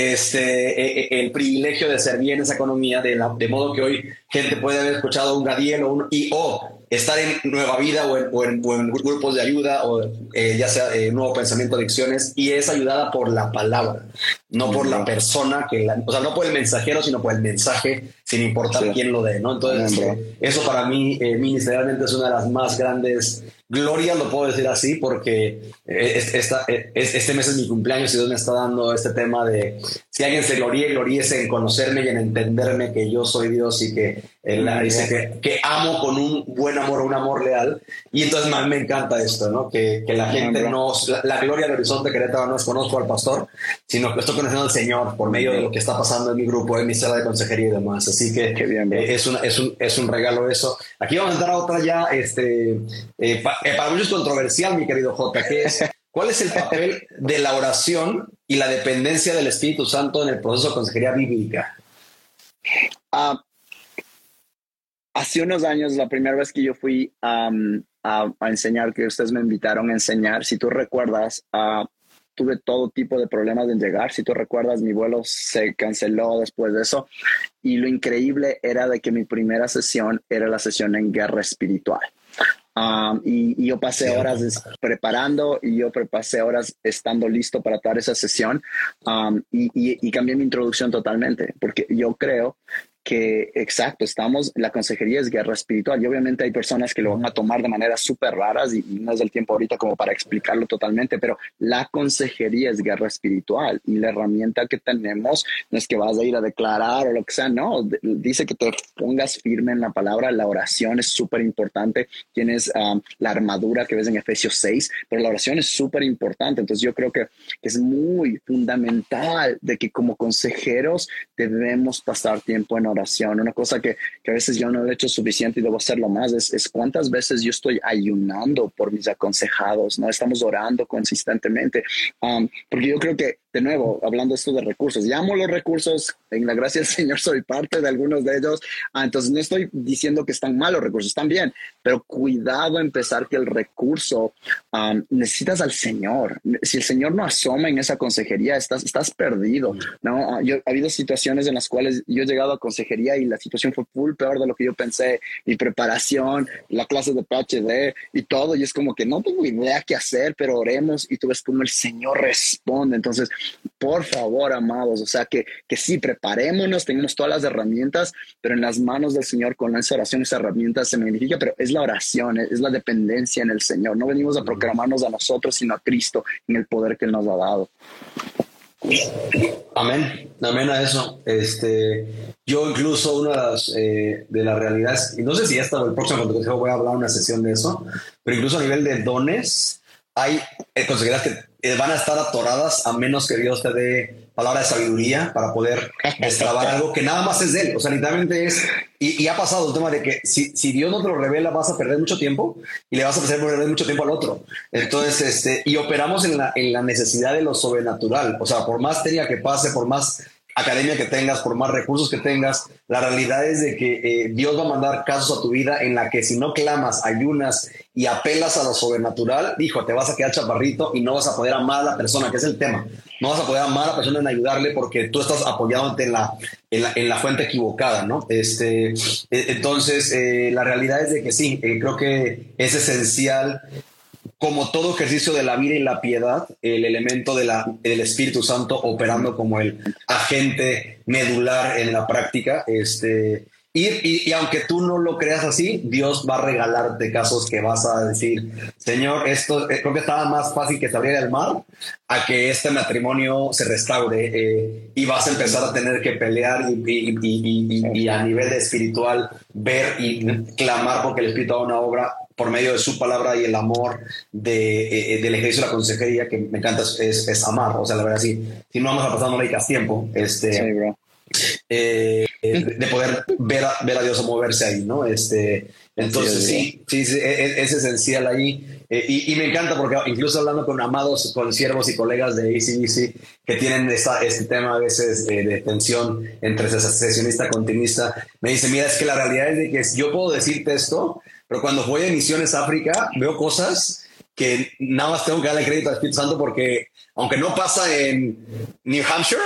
este, el privilegio de servir en esa economía, de, la, de modo que hoy gente puede haber escuchado un Gadiel o, un, y, o estar en Nueva Vida o en, o en, o en grupos de ayuda, o eh, ya sea eh, Nuevo Pensamiento, Adicciones, y es ayudada por la palabra, no por la persona, que la, o sea, no por el mensajero, sino por el mensaje, sin importar sí. quién lo dé, ¿no? Entonces, eh, eso para mí eh, ministerialmente es una de las más grandes glorias, lo puedo decir así, porque esta, este mes es mi cumpleaños y Dios me está dando este tema de si alguien se gloríe, gloríese en conocerme y en entenderme que yo soy Dios y que él dice que, que amo con un buen amor, un amor leal. Y entonces más me encanta esto, ¿no? Que, que la gente no, la, la gloria del Horizonte Querétaro no es conozco al pastor, sino que estoy conociendo al Señor por medio de lo que está pasando en mi grupo, en mi sala de consejería y demás. Así que bien, eh, es, una, es, un, es un regalo eso. Aquí vamos a entrar a otra ya, este, eh, pa, eh, para muchos es controversial, mi querido Jota, que es ¿cuál es el papel de la oración y la dependencia del Espíritu Santo en el proceso de consejería bíblica? Uh, hace unos años, la primera vez que yo fui um, a, a enseñar, que ustedes me invitaron a enseñar, si tú recuerdas, uh, tuve todo tipo de problemas en llegar. Si tú recuerdas, mi vuelo se canceló después de eso. Y lo increíble era de que mi primera sesión era la sesión en guerra espiritual. Um, y, y yo pasé sí, horas es, preparando y yo pasé horas estando listo para dar esa sesión um, y, y, y cambié mi introducción totalmente, porque yo creo que, exacto, estamos, la consejería es guerra espiritual y obviamente hay personas que lo van a tomar de maneras súper raras y, y no es el tiempo ahorita como para explicarlo totalmente, pero la consejería es guerra espiritual y la herramienta que tenemos no es que vas a ir a declarar o lo que sea, no, dice que te pongas firme en la palabra, la oración es súper importante, tienes um, la armadura que ves en Efesios seis, pero la oración es súper importante, entonces yo creo que es muy fundamental de que como consejeros debemos pasar tiempo en oración. Una cosa que, que a veces yo no he hecho suficiente y debo hacerlo más es, es cuántas veces yo estoy ayunando por mis aconsejados, ¿no? Estamos orando consistentemente, um, porque yo creo que, de nuevo, hablando esto de recursos, llamo los recursos, en la gracia del Señor soy parte de algunos de ellos, ah, entonces no estoy diciendo que están malos recursos, están bien, pero cuidado a empezar que el recurso, um, necesitas al Señor. Si el Señor no asoma en esa consejería, estás, estás perdido, ¿no? Yo, ha habido situaciones en las cuales yo he llegado a consejería y la situación fue full peor de lo que yo pensé, mi preparación, la clase de P H D y todo, y es como que no tengo idea qué hacer, pero oremos y tú ves cómo el Señor responde. Entonces, por favor, amados, o sea, que, que sí, preparémonos, tenemos todas las herramientas, pero en las manos del Señor, con esa oración, esa herramienta se magnifica, pero es la oración, es la dependencia en el Señor. No venimos a proclamarnos a nosotros, sino a Cristo en el poder que Él nos ha dado. Amén, amén a eso. Este, yo incluso una de las, eh, de las realidades, y no sé si esta o el próximo consejo voy a hablar una sesión de eso, pero incluso a nivel de dones, hay eh, consejerías que eh, van a estar atoradas a menos que Dios te dé palabra de sabiduría para poder destrabar algo que nada más es de él. O sea, literalmente es, y, y ha pasado el tema de que si, si Dios no te lo revela, vas a perder mucho tiempo y le vas a perder mucho tiempo al otro. Entonces, este, y operamos en la, en la necesidad de lo sobrenatural. O sea, por más técnica que pase, por más academia que tengas, por más recursos que tengas, la realidad es de que eh, Dios va a mandar casos a tu vida en la que si no clamas, ayunas y apelas a lo sobrenatural, hijo, te vas a quedar chaparrito y no vas a poder amar a la persona, que es el tema. No vas a poder amar a la persona en ayudarle porque tú estás apoyándote en la, en la, en la fuente equivocada, ¿no? Este, entonces, eh, la realidad es de que sí, eh, creo que es esencial, como todo ejercicio de la vida y la piedad, el elemento de la, del Espíritu Santo operando como el agente medular en la práctica. Este, y, y, y aunque tú no lo creas así, Dios va a regalarte casos que vas a decir, Señor, esto eh, creo que estaba más fácil que se abriera el mar a que este matrimonio se restaure, eh, y vas a empezar a tener que pelear y, y, y, y, y a nivel espiritual ver y clamar porque el Espíritu haga una obra por medio de su palabra y el amor de, eh, del ejercicio de la consejería, que me encanta, es, es amar. O sea, la verdad, sí, si no vamos a pasar, no le dedicas tiempo, este, sí, bro. Eh, de, de poder ver a, ver a Dios a moverse ahí, ¿no? Este, entonces, sí, sí, sí, es, es esencial ahí. Eh, y, y me encanta porque incluso hablando con amados, con siervos y colegas de A C D C que tienen esta, este tema a veces de, de tensión entre sesionista y continuista, me dice, mira, es que la realidad es de que yo puedo decirte esto, pero cuando voy a Misiones África veo cosas que nada más tengo que darle crédito al Espíritu Santo porque aunque no pasa en New Hampshire,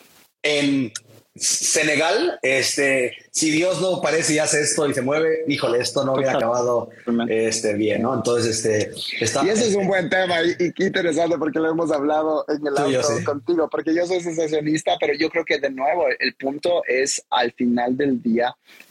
en Senegal, este, si Dios no parece y hace esto y se mueve, híjole, esto no hubiera acabado este, bien, ¿no? Entonces, este, está, y ese es un buen tema y, y qué interesante porque lo hemos hablado en el auto sí. contigo, porque yo soy sensacionista, pero yo creo que de nuevo el punto es al final del día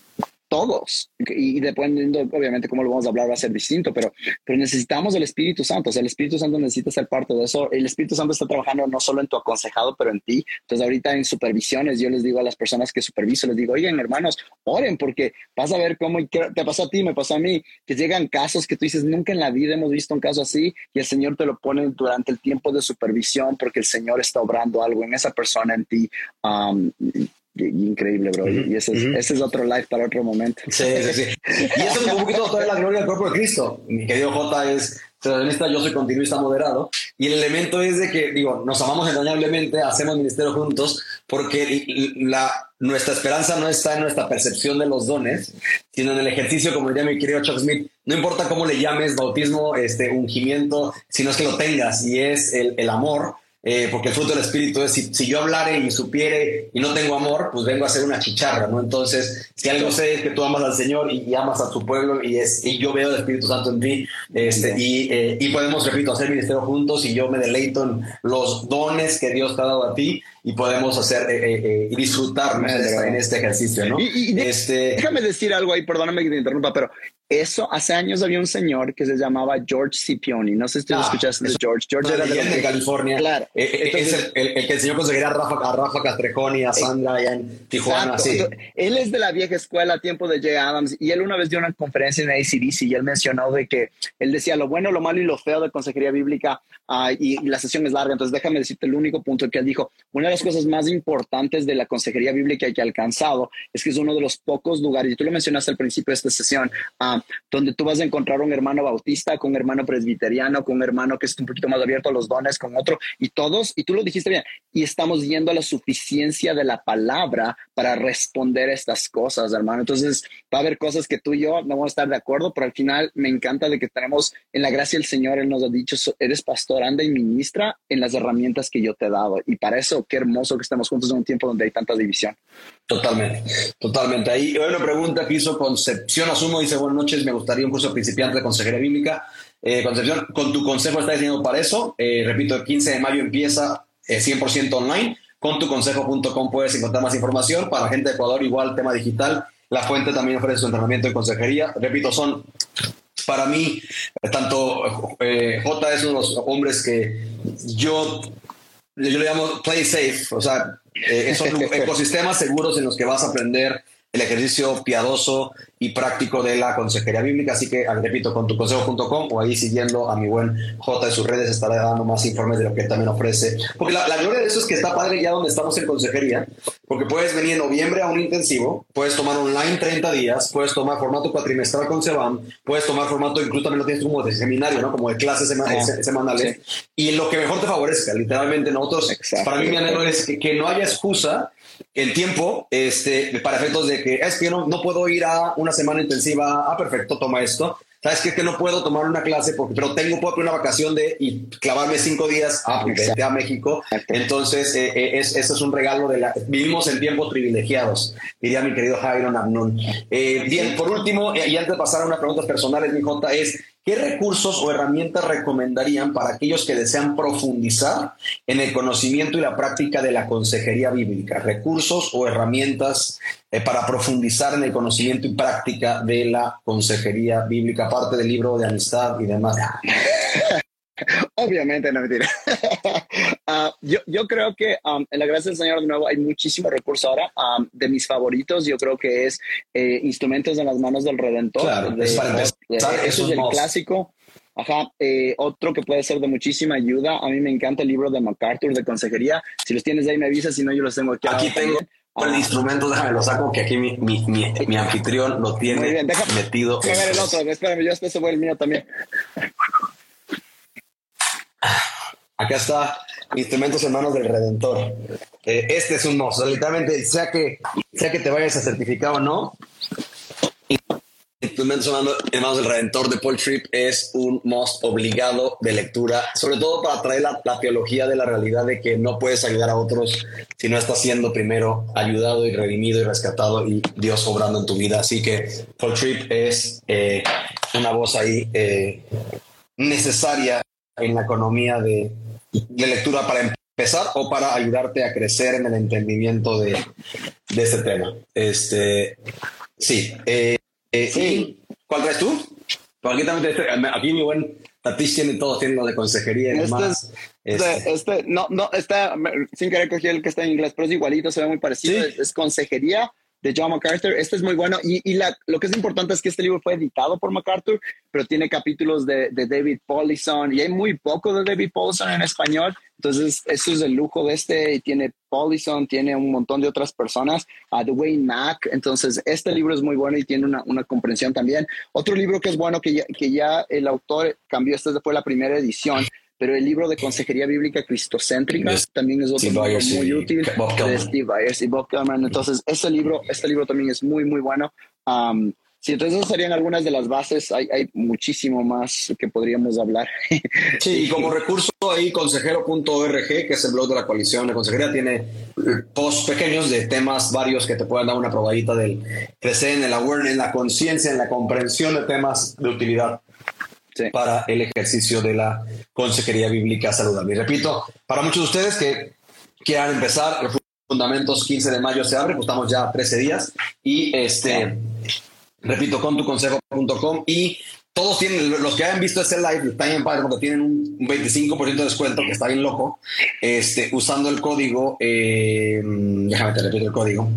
todos, y dependiendo obviamente cómo lo vamos a hablar va a ser distinto, pero, pero necesitamos el Espíritu Santo. O sea, el Espíritu Santo necesita ser parte de eso. El Espíritu Santo está trabajando no solo en tu aconsejado, pero en ti. Entonces ahorita en supervisiones yo les digo a las personas que superviso, les digo, oigan hermanos, oren, porque vas a ver cómo te pasó a ti, me pasó a mí, que llegan casos que tú dices, nunca en la vida hemos visto un caso así, y el Señor te lo pone durante el tiempo de supervisión porque el Señor está obrando algo en esa persona, en ti. um, Increíble, bro. Uh-huh. Y ese es, uh-huh. ese es otro live para otro momento. Sí, sí, sí. Y eso es un poquito toda la gloria del cuerpo de Cristo. Mi querido J es tradicionalista, yo soy continuista moderado. Y el elemento es de que, digo, nos amamos entrañablemente, hacemos ministerio juntos, porque la, nuestra esperanza no está en nuestra percepción de los dones, sino en el ejercicio, como diría mi querido Chuck Smith. No importa cómo le llames, bautismo, este, ungimiento, sino es que lo tengas, y es el, el amor. Eh, porque el fruto del Espíritu es, si, si yo hablare y supiere y no tengo amor, pues vengo a hacer una chicharra, ¿no? Entonces, si algo sé es que tú amas al Señor y, y amas a tu pueblo y, es, y yo veo el Espíritu Santo en ti, este, y, eh, y podemos, repito, hacer ministerio juntos y yo me deleito en los dones que Dios te ha dado a ti y podemos hacer eh, eh, y disfrutar en este, en este ejercicio, ¿no? Y, y de, este... Déjame decir algo ahí, perdóname que te interrumpa, pero eso, hace años había un señor que se llamaba George Scipioni. No sé si tú ah, escuchaste de George. George era de, de California. Claro. Eh, Entonces, es el, el, el que el señor conseguiría a Rafa, a Rafa Castrejón y a Sandra allá en Tijuana. Sí. Entonces, él es de la vieja escuela, tiempo de Jay Adams, y él una vez dio una conferencia en A C D C y él mencionó de que él decía lo bueno, lo malo y lo feo de consejería bíblica, uh, y, y la sesión es larga. Entonces, déjame decirte el único punto que él dijo. Una de las cosas más importantes de la consejería bíblica que ha alcanzado es que es uno de los pocos lugares, y tú lo mencionaste al principio de esta sesión, uh, donde tú vas a encontrar un hermano bautista, con un hermano presbiteriano, con un hermano que es un poquito más abierto a los dones, con otro, y todos, y tú lo dijiste bien, y estamos yendo a la suficiencia de la palabra para responder a estas cosas, hermano. Entonces va a haber cosas que tú y yo no vamos a estar de acuerdo, pero al final me encanta de que tenemos en la gracia del Señor. Él nos ha dicho, eres pastor, anda y ministra en las herramientas que yo te he dado, y para eso qué hermoso que estemos juntos en un tiempo donde hay tanta división. Totalmente, totalmente. Ahí hay una pregunta que hizo Concepción Asumo, dice, buenas noches, me gustaría un curso principiante de consejería bíblica. Eh, Concepción, con tu consejo está diseñado para eso. Eh, repito, el quince de mayo empieza eh, cien por ciento online. Con tu consejo punto com puedes encontrar más información. Para la gente de Ecuador, igual, tema digital. La Fuente también ofrece su entrenamiento de consejería. Repito, son, para mí, tanto eh, J es uno de los hombres que yo yo le llamo play safe, o sea, eh, son ecosistemas seguros en los que vas a aprender el ejercicio piadoso y práctico de la consejería bíblica. Así que, repito, con tu consejo punto com o ahí siguiendo a mi buen J de sus redes estará dando más informes de lo que él también ofrece. Porque la, la gloria de eso es que está padre ya donde estamos en consejería, porque puedes venir en noviembre a un intensivo, puedes tomar online treinta días, puedes tomar formato cuatrimestral con Sebam, puedes tomar formato, incluso también lo tienes como de seminario, ¿no? Como de clases sema ah, semanales. Sí. Y lo que mejor te favorezca, literalmente nosotros, Exacto. Para mí mi anhelo es que, que no haya excusa el tiempo, este, para efectos de que es que yo no, no puedo ir a una semana intensiva. Ah, perfecto, toma esto. ¿Sabes qué? Que no puedo tomar una clase, porque, pero tengo puedo una vacación de y clavarme cinco días ah, vete a México. Entonces, eh, eh, es, eso es un regalo de la. Vivimos en tiempos privilegiados, diría mi querido Jairo Namnun. Eh, bien, por último, eh, y antes de pasar a unas preguntas personales, mi J, es ¿qué recursos o herramientas recomendarían para aquellos que desean profundizar en el conocimiento y la práctica de la consejería bíblica? Recursos o herramientas eh, para profundizar en el conocimiento y práctica de la consejería bíblica, aparte del libro de amistad y demás. Obviamente, no mentira. uh, yo, yo creo que um, en la gracia del Señor de nuevo hay muchísimos recursos ahora. Um, de mis favoritos, yo creo que es eh, Instrumentos en las manos del Redentor. Claro, de, es para empezar. De, de, eso es el clásico. Ajá, eh, otro que puede ser de muchísima ayuda. A mí me encanta el libro de MacArthur de consejería. Si los tienes ahí me avisas, si no yo los tengo aquí. Aquí tengo el ah. instrumento, déjame lo saco, que aquí mi, mi, mi, mi anfitrión lo tiene Muy bien, déjame, metido. Déjame ver el otro, espérame, yo después se voy el mío también. Acá está, Instrumentos en manos del Redentor. Eh, este es un must, literalmente, sea que, sea que te vayas a certificar o no, Instrumentos en manos del Redentor de Paul Tripp es un must obligado de lectura, sobre todo para traer la, la teología de la realidad de que no puedes ayudar a otros si no estás siendo primero ayudado y redimido y rescatado y Dios obrando en tu vida. Así que Paul Tripp es eh, una voz ahí eh, necesaria en la economía de, de lectura para empezar o para ayudarte a crecer en el entendimiento de, de este tema. Este, sí. Eh, eh, sí. ¿Cuál traes tú? Aquí, también, aquí mi buen Tatish tiene todo, tiene lo de consejería y este demás. Es, este. Este, no, no, está, sin querer cogí el que está en inglés, pero es igualito, se ve muy parecido. ¿Sí? Es, es consejería de John MacArthur. Este es muy bueno y, y la, lo que es importante es que este libro fue editado por MacArthur, pero tiene capítulos de, de David Paulison y hay muy poco de David Paulison en español. Entonces, eso es el lujo de este. Y tiene Paulison, tiene un montón de otras personas, uh, Dwayne Mack. Entonces, este libro es muy bueno y tiene una, una comprensión también. Otro libro que es bueno, que ya, que ya el autor cambió, esta fue la primera edición, pero el libro de consejería bíblica cristocéntrica yes. también es otro libro muy útil de Steve Byers y Bob Kellman. Entonces, este libro, este libro también es muy, muy bueno. Um, sí, entonces esas serían algunas de las bases. Hay, hay muchísimo más que podríamos hablar. Sí, y como recurso ahí, consejero punto org, que es el blog de la coalición de consejería, tiene posts pequeños de temas varios que te puedan dar una probadita del crecer en el awareness, en la conciencia, en la comprensión de temas de utilidad. Sí. Para el ejercicio de la consejería bíblica saludable. Y repito, para muchos de ustedes que quieran empezar, los fundamentos quince de mayo se abre, pues estamos ya a trece días. Y este, repito, con tu consejo punto com. Y todos tienen, los que hayan visto este live, están bien padre porque tienen un veinticinco por ciento de descuento, que está bien loco, este, usando el código, eh, déjame te repito el código.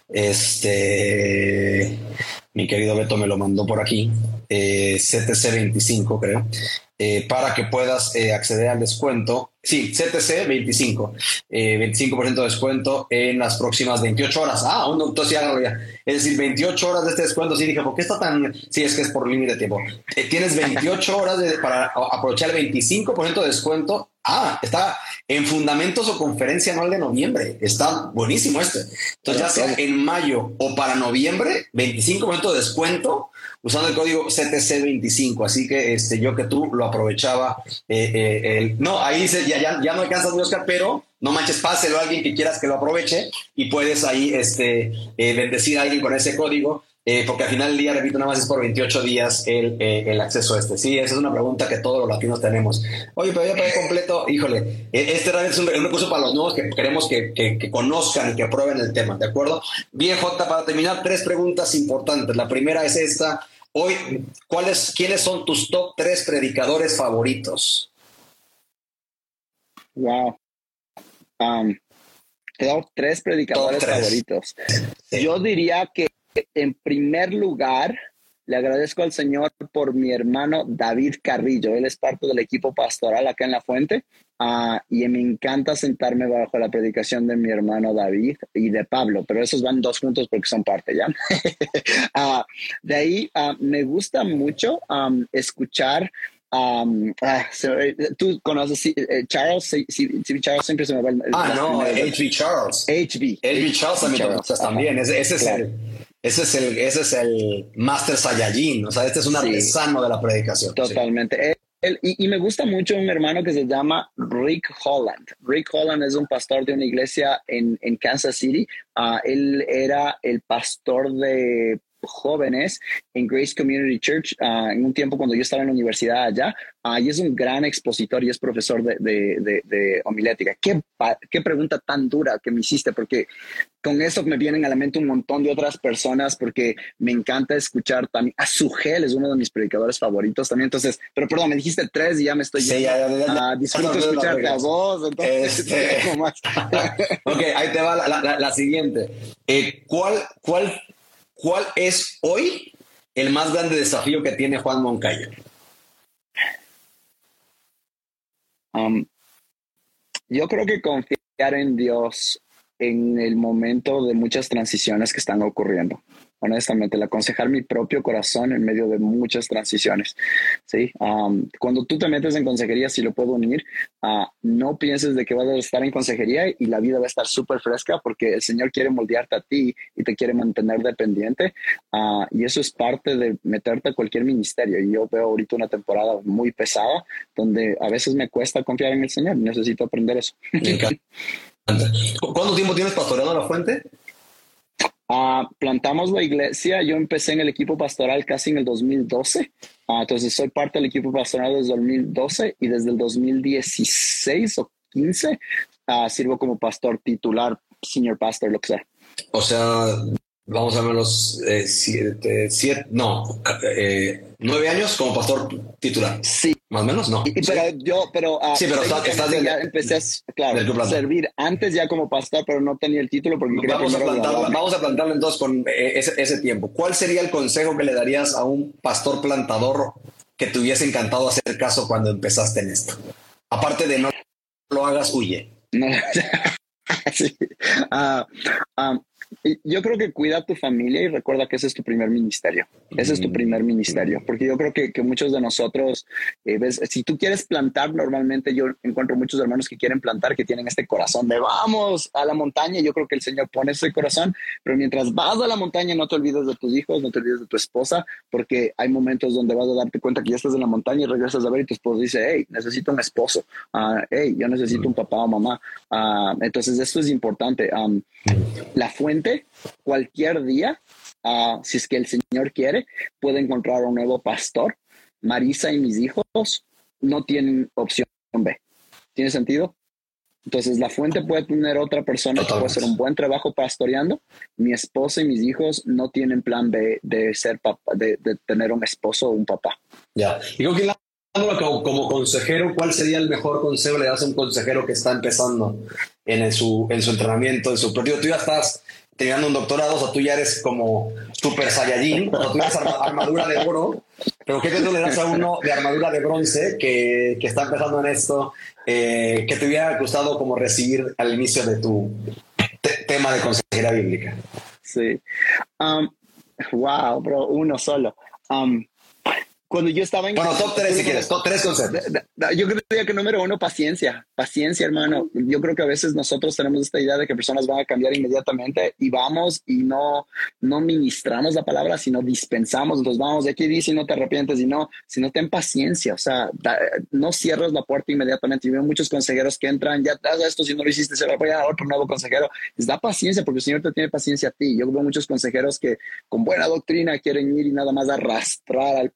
Este, mi querido Beto me lo mandó por aquí, eh, C T C veinticinco creo, eh, para que puedas eh, acceder al descuento. Sí, C T C veinticinco, eh, veinticinco por ciento de descuento en las próximas veintiocho horas. Ah, un entonces ya lo ya. Es decir, veintiocho horas de este descuento. Sí, dije, ¿por qué está tan...? Sí, es que es por límite de tiempo. Eh, tienes veintiocho horas de, para aprovechar el veinticinco por ciento de descuento. Ah, está en Fundamentos o Conferencia Anual de Noviembre. Está buenísimo este. Entonces, ya sea en mayo o para noviembre, veinticinco por ciento de descuento usando el código C T C veinticinco. Así que este, yo que tú lo aprovechaba. Eh, eh, el, no, ahí se, ya, ya, ya no alcanzas, Oscar, pero no manches, páselo a alguien que quieras que lo aproveche y puedes ahí este, eh, bendecir a alguien con ese código. Eh, porque al final del día, repito, nada más es por veintiocho días el, eh, el acceso a este. Sí, esa es una pregunta que todos los latinos tenemos. Oye, pero ya pagué completo. Híjole, eh, este realmente es un, un recurso para los nuevos que queremos que, que, que conozcan y que prueben el tema, ¿de acuerdo? Bien, Jota, para terminar, tres preguntas importantes. La primera es esta. Hoy, ¿cuáles, ¿quiénes son tus top tres predicadores favoritos? Wow. um, te doy tres predicadores tres. favoritos. Sí. Yo diría que en primer lugar le agradezco al Señor por mi hermano David Carrillo. Él es parte del equipo pastoral acá en La Fuente. Uh, y me encanta sentarme bajo la predicación de mi hermano David y de Pablo, pero esos van dos juntos porque son parte, ¿ya? uh, de ahí uh, me gusta mucho um, escuchar. Um, uh, so, tú conoces uh, Charles, sí, sí, sí, Charles siempre se me va el, el Ah, no, H B Charles. H B. H B Charles también. Charles. también. Ese, ese, claro. es el, ese es el ese es el Master Saiyajin. O sea, este es un artesano sí. de la predicación. Totalmente. Sí. El, y, y me gusta mucho un hermano que se llama Rick Holland. Rick Holland es un pastor de una iglesia en, en Kansas City. Uh, él era el pastor de jóvenes en Grace Community Church uh, en un tiempo cuando yo estaba en la universidad allá, uh, y es un gran expositor y es profesor de, de, de, de homilética. ¿Qué, qué pregunta tan dura que me hiciste, porque con eso me vienen a la mente un montón de otras personas, porque me encanta escuchar también. Azugel es uno de mis predicadores favoritos también. Entonces, pero perdón, me dijiste tres y ya me estoy sí, ya, ya, ya, ya. Uh, disfruto no, escucharte a vos. Entonces, este... más. Ok, ahí te va la, la, la siguiente. Eh, ¿cuál, cuál ¿Cuál es hoy el más grande desafío que tiene Juan Moncayo? Um, yo creo que confiar en Dios en el momento de muchas transiciones que están ocurriendo. Honestamente, el aconsejar mi propio corazón en medio de muchas transiciones. ¿Sí? Um, cuando tú te metes en consejería, si lo puedo unir, uh, no pienses de que vas a estar en consejería y la vida va a estar súper fresca, porque el Señor quiere moldearte a ti y te quiere mantener dependiente. Uh, y eso es parte de meterte a cualquier ministerio. Y yo veo ahorita una temporada muy pesada donde a veces me cuesta confiar en el Señor. Necesito aprender eso. Me encanta. ¿Cuánto tiempo tienes pastoreando La Fuente? Uh, plantamos la iglesia. Yo empecé en el equipo pastoral casi en el dos mil doce. Uh, entonces soy parte del equipo pastoral desde el dos mil doce y desde el dos mil dieciséis o quince uh, sirvo como pastor titular, senior pastor, lo que sea. O sea, vamos a ver los eh, siete, siete, no, eh, nueve años como pastor titular. Sí. Más o menos, no. Y, sí. Pero yo, pero... Uh, sí, pero estás, estás ya del, empecé a claro, servir antes ya como pastor, pero no tenía el título porque quería vamos, a plantarla, vamos a plantarlo entonces con ese, ese tiempo. ¿Cuál sería el consejo que le darías a un pastor plantador que te hubiese encantado hacer caso cuando empezaste en esto? Aparte de no lo hagas, huye. No, sí. uh, um, yo creo que cuida a tu familia y recuerda que ese es tu primer ministerio. Ese es tu primer ministerio. Porque yo creo que, que muchos de nosotros, eh, ves, si tú quieres plantar, normalmente yo encuentro muchos hermanos que quieren plantar, que tienen este corazón de vamos a la montaña. Yo creo que el Señor pone ese corazón, pero mientras vas a la montaña no te olvides de tus hijos, no te olvides de tu esposa, porque hay momentos donde vas a darte cuenta que ya estás en la montaña y regresas a ver y tu esposo dice, hey, necesito un esposo. Uh, hey, yo necesito un papá o mamá. Uh, entonces esto es importante. Um, la fuente, cualquier día, uh, si es que el Señor quiere, puede encontrar un nuevo pastor. Marisa y mis hijos no tienen opción B. ¿Tiene sentido? Entonces la fuente puede tener otra persona que puede hacer un buen trabajo pastoreando. Mi esposa y mis hijos no tienen plan B de ser papá, de, de tener un esposo o un papá. Ya. Y creo que como, como consejero, ¿cuál sería el mejor consejo le das a un consejero que está empezando en, el, su, en su entrenamiento, en su propio? Tú ya estás teniendo un doctorado, o sea, tú ya eres como super saiyajin, o sea, tú eres armadura de oro, pero ¿qué te le das a uno de armadura de bronce que, que está empezando en esto, eh, que te hubiera gustado como recibir al inicio de tu te- tema de consejería bíblica? Sí. Um, wow, bro, uno solo. Um, Cuando yo estaba en... Bueno, top tres si quieres, top tres conceptos. Yo creo que número uno, paciencia. Paciencia, hermano. Yo creo que a veces nosotros tenemos esta idea de que personas van a cambiar inmediatamente y vamos y no, no ministramos la palabra, sino dispensamos. Entonces vamos, de aquí dice, no te arrepientes y no, sino ten paciencia. O sea, da, no cierres la puerta inmediatamente. Y veo muchos consejeros que entran, ya haz esto, si no lo hiciste, se va a apoyar a otro nuevo consejero. Les da paciencia porque el Señor te tiene paciencia a ti. Yo veo muchos consejeros que con buena doctrina quieren ir y nada más arrastrar al pobre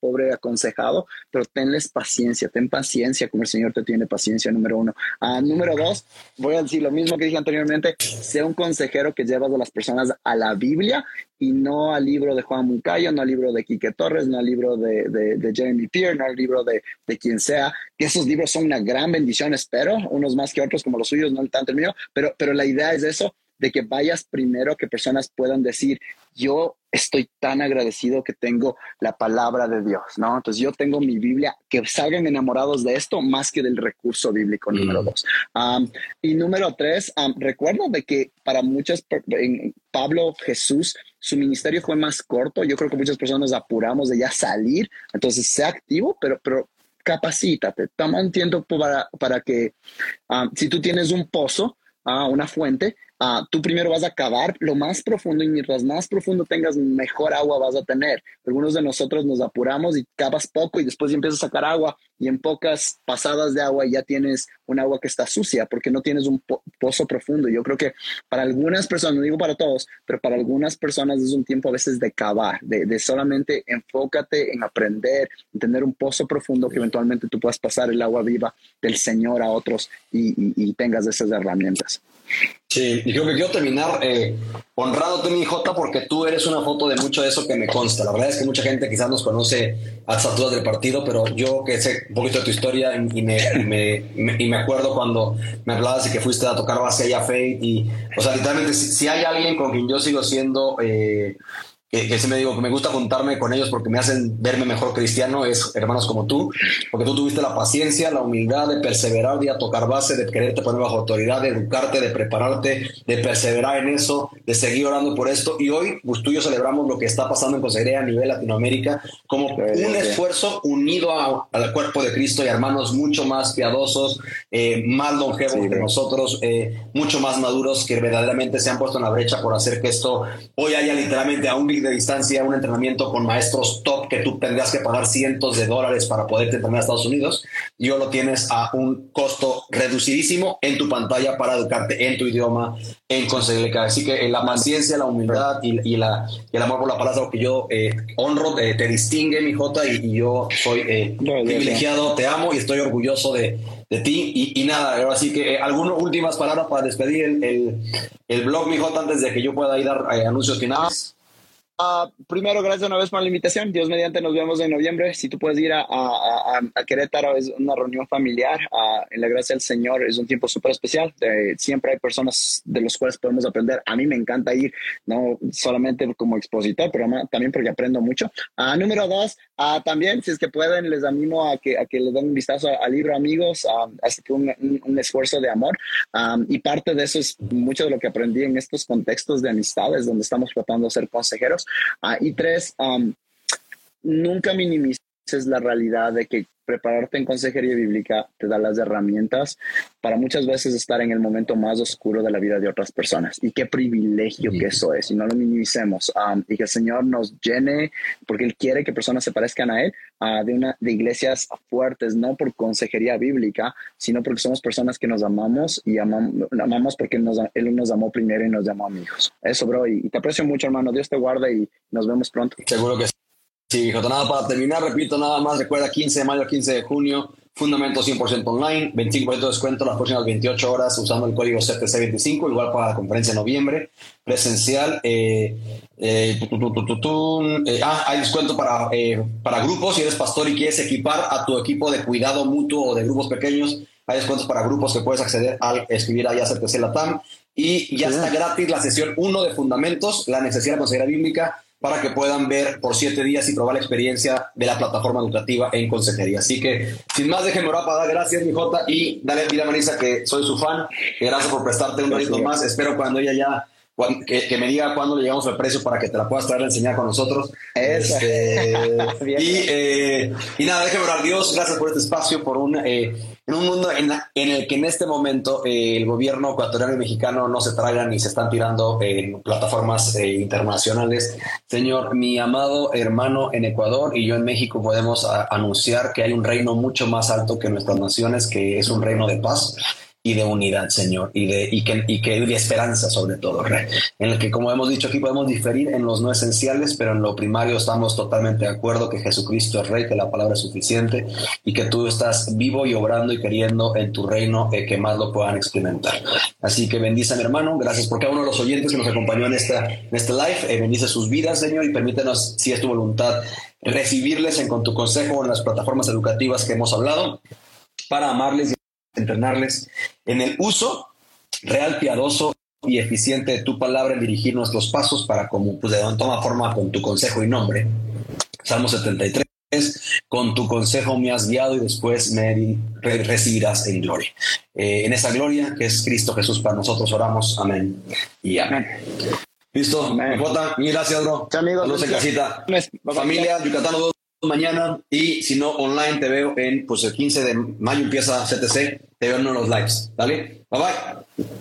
aconsejado, pero tenles paciencia, ten paciencia como el Señor te tiene paciencia, número uno. Uh, número dos, voy a decir lo mismo que dije anteriormente, sea un consejero que llevas a las personas a la Biblia y no al libro de Juan Moncayo, no al libro de Quique Torres, no al libro de, de, de Jeremy Pierre, no al libro de, de quien sea, que esos libros son una gran bendición, espero, unos más que otros como los suyos, no tanto el mío, pero, pero la idea es eso, de que vayas primero, que personas puedan decir, yo estoy tan agradecido que tengo la palabra de Dios, ¿no? Entonces yo tengo mi Biblia, que salgan enamorados de esto más que del recurso bíblico, mm. número dos. Um, y número tres, um, recuerdo de que para muchas, en Pablo, Jesús, su ministerio fue más corto. Yo creo que muchas personas nos apuramos de ya salir, entonces sea activo, pero, pero capacítate, toma un tiempo para, para que um, si tú tienes un pozo, uh, una fuente, Uh, tú primero vas a cavar lo más profundo y mientras más profundo tengas, mejor agua vas a tener. Algunos de nosotros nos apuramos y cavas poco y después ya empiezas a sacar agua y en pocas pasadas de agua ya tienes un agua que está sucia porque no tienes un po- pozo profundo. Yo creo que para algunas personas, no digo para todos, pero para algunas personas es un tiempo a veces de cavar, de, de solamente enfócate en aprender, en tener un pozo profundo que eventualmente tú puedas pasar el agua viva del Señor a otros y, y, y tengas esas herramientas. Sí, y creo que quiero terminar eh, honrándote, mi Jota, porque tú eres una foto de mucho de eso que me consta. La verdad es que mucha gente quizás nos conoce a estas alturas del partido, pero yo que sé un poquito de tu historia y me, y me, me, y me acuerdo cuando me hablabas de que fuiste a tocar base allá a Fate y, o sea, literalmente, si, si hay alguien con quien yo sigo siendo... Eh, que, que se me digo que me gusta juntarme con ellos porque me hacen verme mejor cristiano, es hermanos como tú, porque tú tuviste la paciencia, la humildad de perseverar, de ir a tocar base, de quererte poner bajo autoridad, de educarte, de prepararte, de perseverar en eso, de seguir orando por esto. Y hoy, pues tú y yo celebramos lo que está pasando en Consejería a nivel Latinoamérica como un esfuerzo unido a, al cuerpo de Cristo y hermanos mucho más piadosos, eh, más longevos sí, que nosotros, eh, mucho más maduros, que verdaderamente se han puesto en la brecha por hacer que esto hoy haya literalmente a un de distancia, un entrenamiento con maestros top que tú tendrías que pagar cientos de dólares para poderte entrenar a Estados Unidos, y hoy lo tienes a un costo reducidísimo en tu pantalla para educarte en tu idioma, en conseguir. Así que la paciencia, la humildad y, y, la, y el amor por la palabra que yo eh, honro, eh, te distingue, mi Jota, y, y yo soy eh, no, privilegiado, no. Te amo y estoy orgulloso de, de ti. Y, y nada, así que eh, algunas últimas palabras para despedir el, el, el blog, mi Jota, antes de que yo pueda ir a dar eh, anuncios finales. Uh, primero, gracias una vez por la invitación. Dios mediante, nos vemos en noviembre. Si tú puedes ir a, a, a Querétaro, es una reunión familiar. Uh, en la gracia del Señor es un tiempo súper especial. De, siempre hay personas de los cuales podemos aprender. A mí me encanta ir, no solamente como expositor, pero también porque aprendo mucho. Uh, número dos, uh, también, si es que pueden, les animo a que, a que le den un vistazo al libro Amigos. Uh, así que un, un, un esfuerzo de amor. Um, y parte de eso es mucho de lo que aprendí en estos contextos de amistades, donde estamos tratando de ser consejeros. Uh, y tres, um, nunca minimices la realidad de que prepararte en consejería bíblica te da las herramientas para muchas veces estar en el momento más oscuro de la vida de otras personas. Y qué privilegio sí. que eso es, y no lo minimicemos. Um, y que el Señor nos llene, porque Él quiere que personas se parezcan a Él, uh, de, una, de iglesias fuertes, no por consejería bíblica, sino porque somos personas que nos amamos y amamos, amamos porque nos, Él nos amó primero y nos llamó amigos. Eso, bro, y, y te aprecio mucho, hermano. Dios te guarde y nos vemos pronto. Seguro que sí. Sí, Jota, nada para terminar, repito, nada más, recuerda quince de mayo, quince de junio, Fundamento cien por ciento online, veinticinco por ciento de descuento las próximas veintiocho horas usando el código C T C veinticinco, igual para la conferencia de noviembre, presencial. Eh, eh, tu, tu, tu, tu, tu, eh, ah, hay descuento para, eh, para grupos, si eres pastor y quieres equipar a tu equipo de cuidado mutuo o de grupos pequeños, hay descuentos para grupos que puedes acceder al escribir ahí a C T C Latam, y ya está gratis la sesión uno de Fundamentos, la necesidad de consejería bíblica, para que puedan ver por siete días y probar la experiencia de la plataforma educativa en consejería. Así que, sin más, déjenme orar para dar gracias, mi Jota, y dale, dile a Marisa que soy su fan, que gracias por prestarte un ratito más. Espero cuando ella ya, cuando, que, que me diga cuándo le llegamos al precio para que te la puedas traer a enseñar con nosotros. Este, y, eh, y nada, déjenme orar. Dios, gracias por este espacio, por un... Eh, en un mundo en, la, en el que en este momento eh, el gobierno ecuatoriano y mexicano no se tragan y se están tirando en plataformas eh, internacionales. Señor, mi amado hermano en Ecuador y yo en México podemos a, anunciar que hay un reino mucho más alto que nuestras naciones, que es un reino de paz. y de unidad, Señor, y de, y que, y que de esperanza sobre todo, Rey, en el que, como hemos dicho aquí, podemos diferir en los no esenciales, pero en lo primario estamos totalmente de acuerdo que Jesucristo es Rey, que la palabra es suficiente y que tú estás vivo y obrando y queriendo en tu reino eh, que más lo puedan experimentar. Así que bendice a mi hermano, gracias por cada uno de los oyentes que nos acompañó en, esta, en este live, eh, bendice sus vidas, Señor, y permítanos, si es tu voluntad, recibirles en con tu consejo en las plataformas educativas que hemos hablado, para amarles y entrenarles en el uso real, piadoso y eficiente de tu palabra, en dirigir nuestros pasos para como pues de toma forma con tu consejo y nombre. Salmo setenta y tres, con tu consejo me has guiado y después me recibirás en gloria. Eh, en esa gloria que es Cristo Jesús para nosotros oramos. Amén y amén. Listo, Jota, mil gracias, bro. Saludos en casita. Familia, Yucatán, nos vemos mañana, y si no, online te veo en, pues el quince de mayo empieza C T C, te veo en uno de los lives. Dale, bye bye.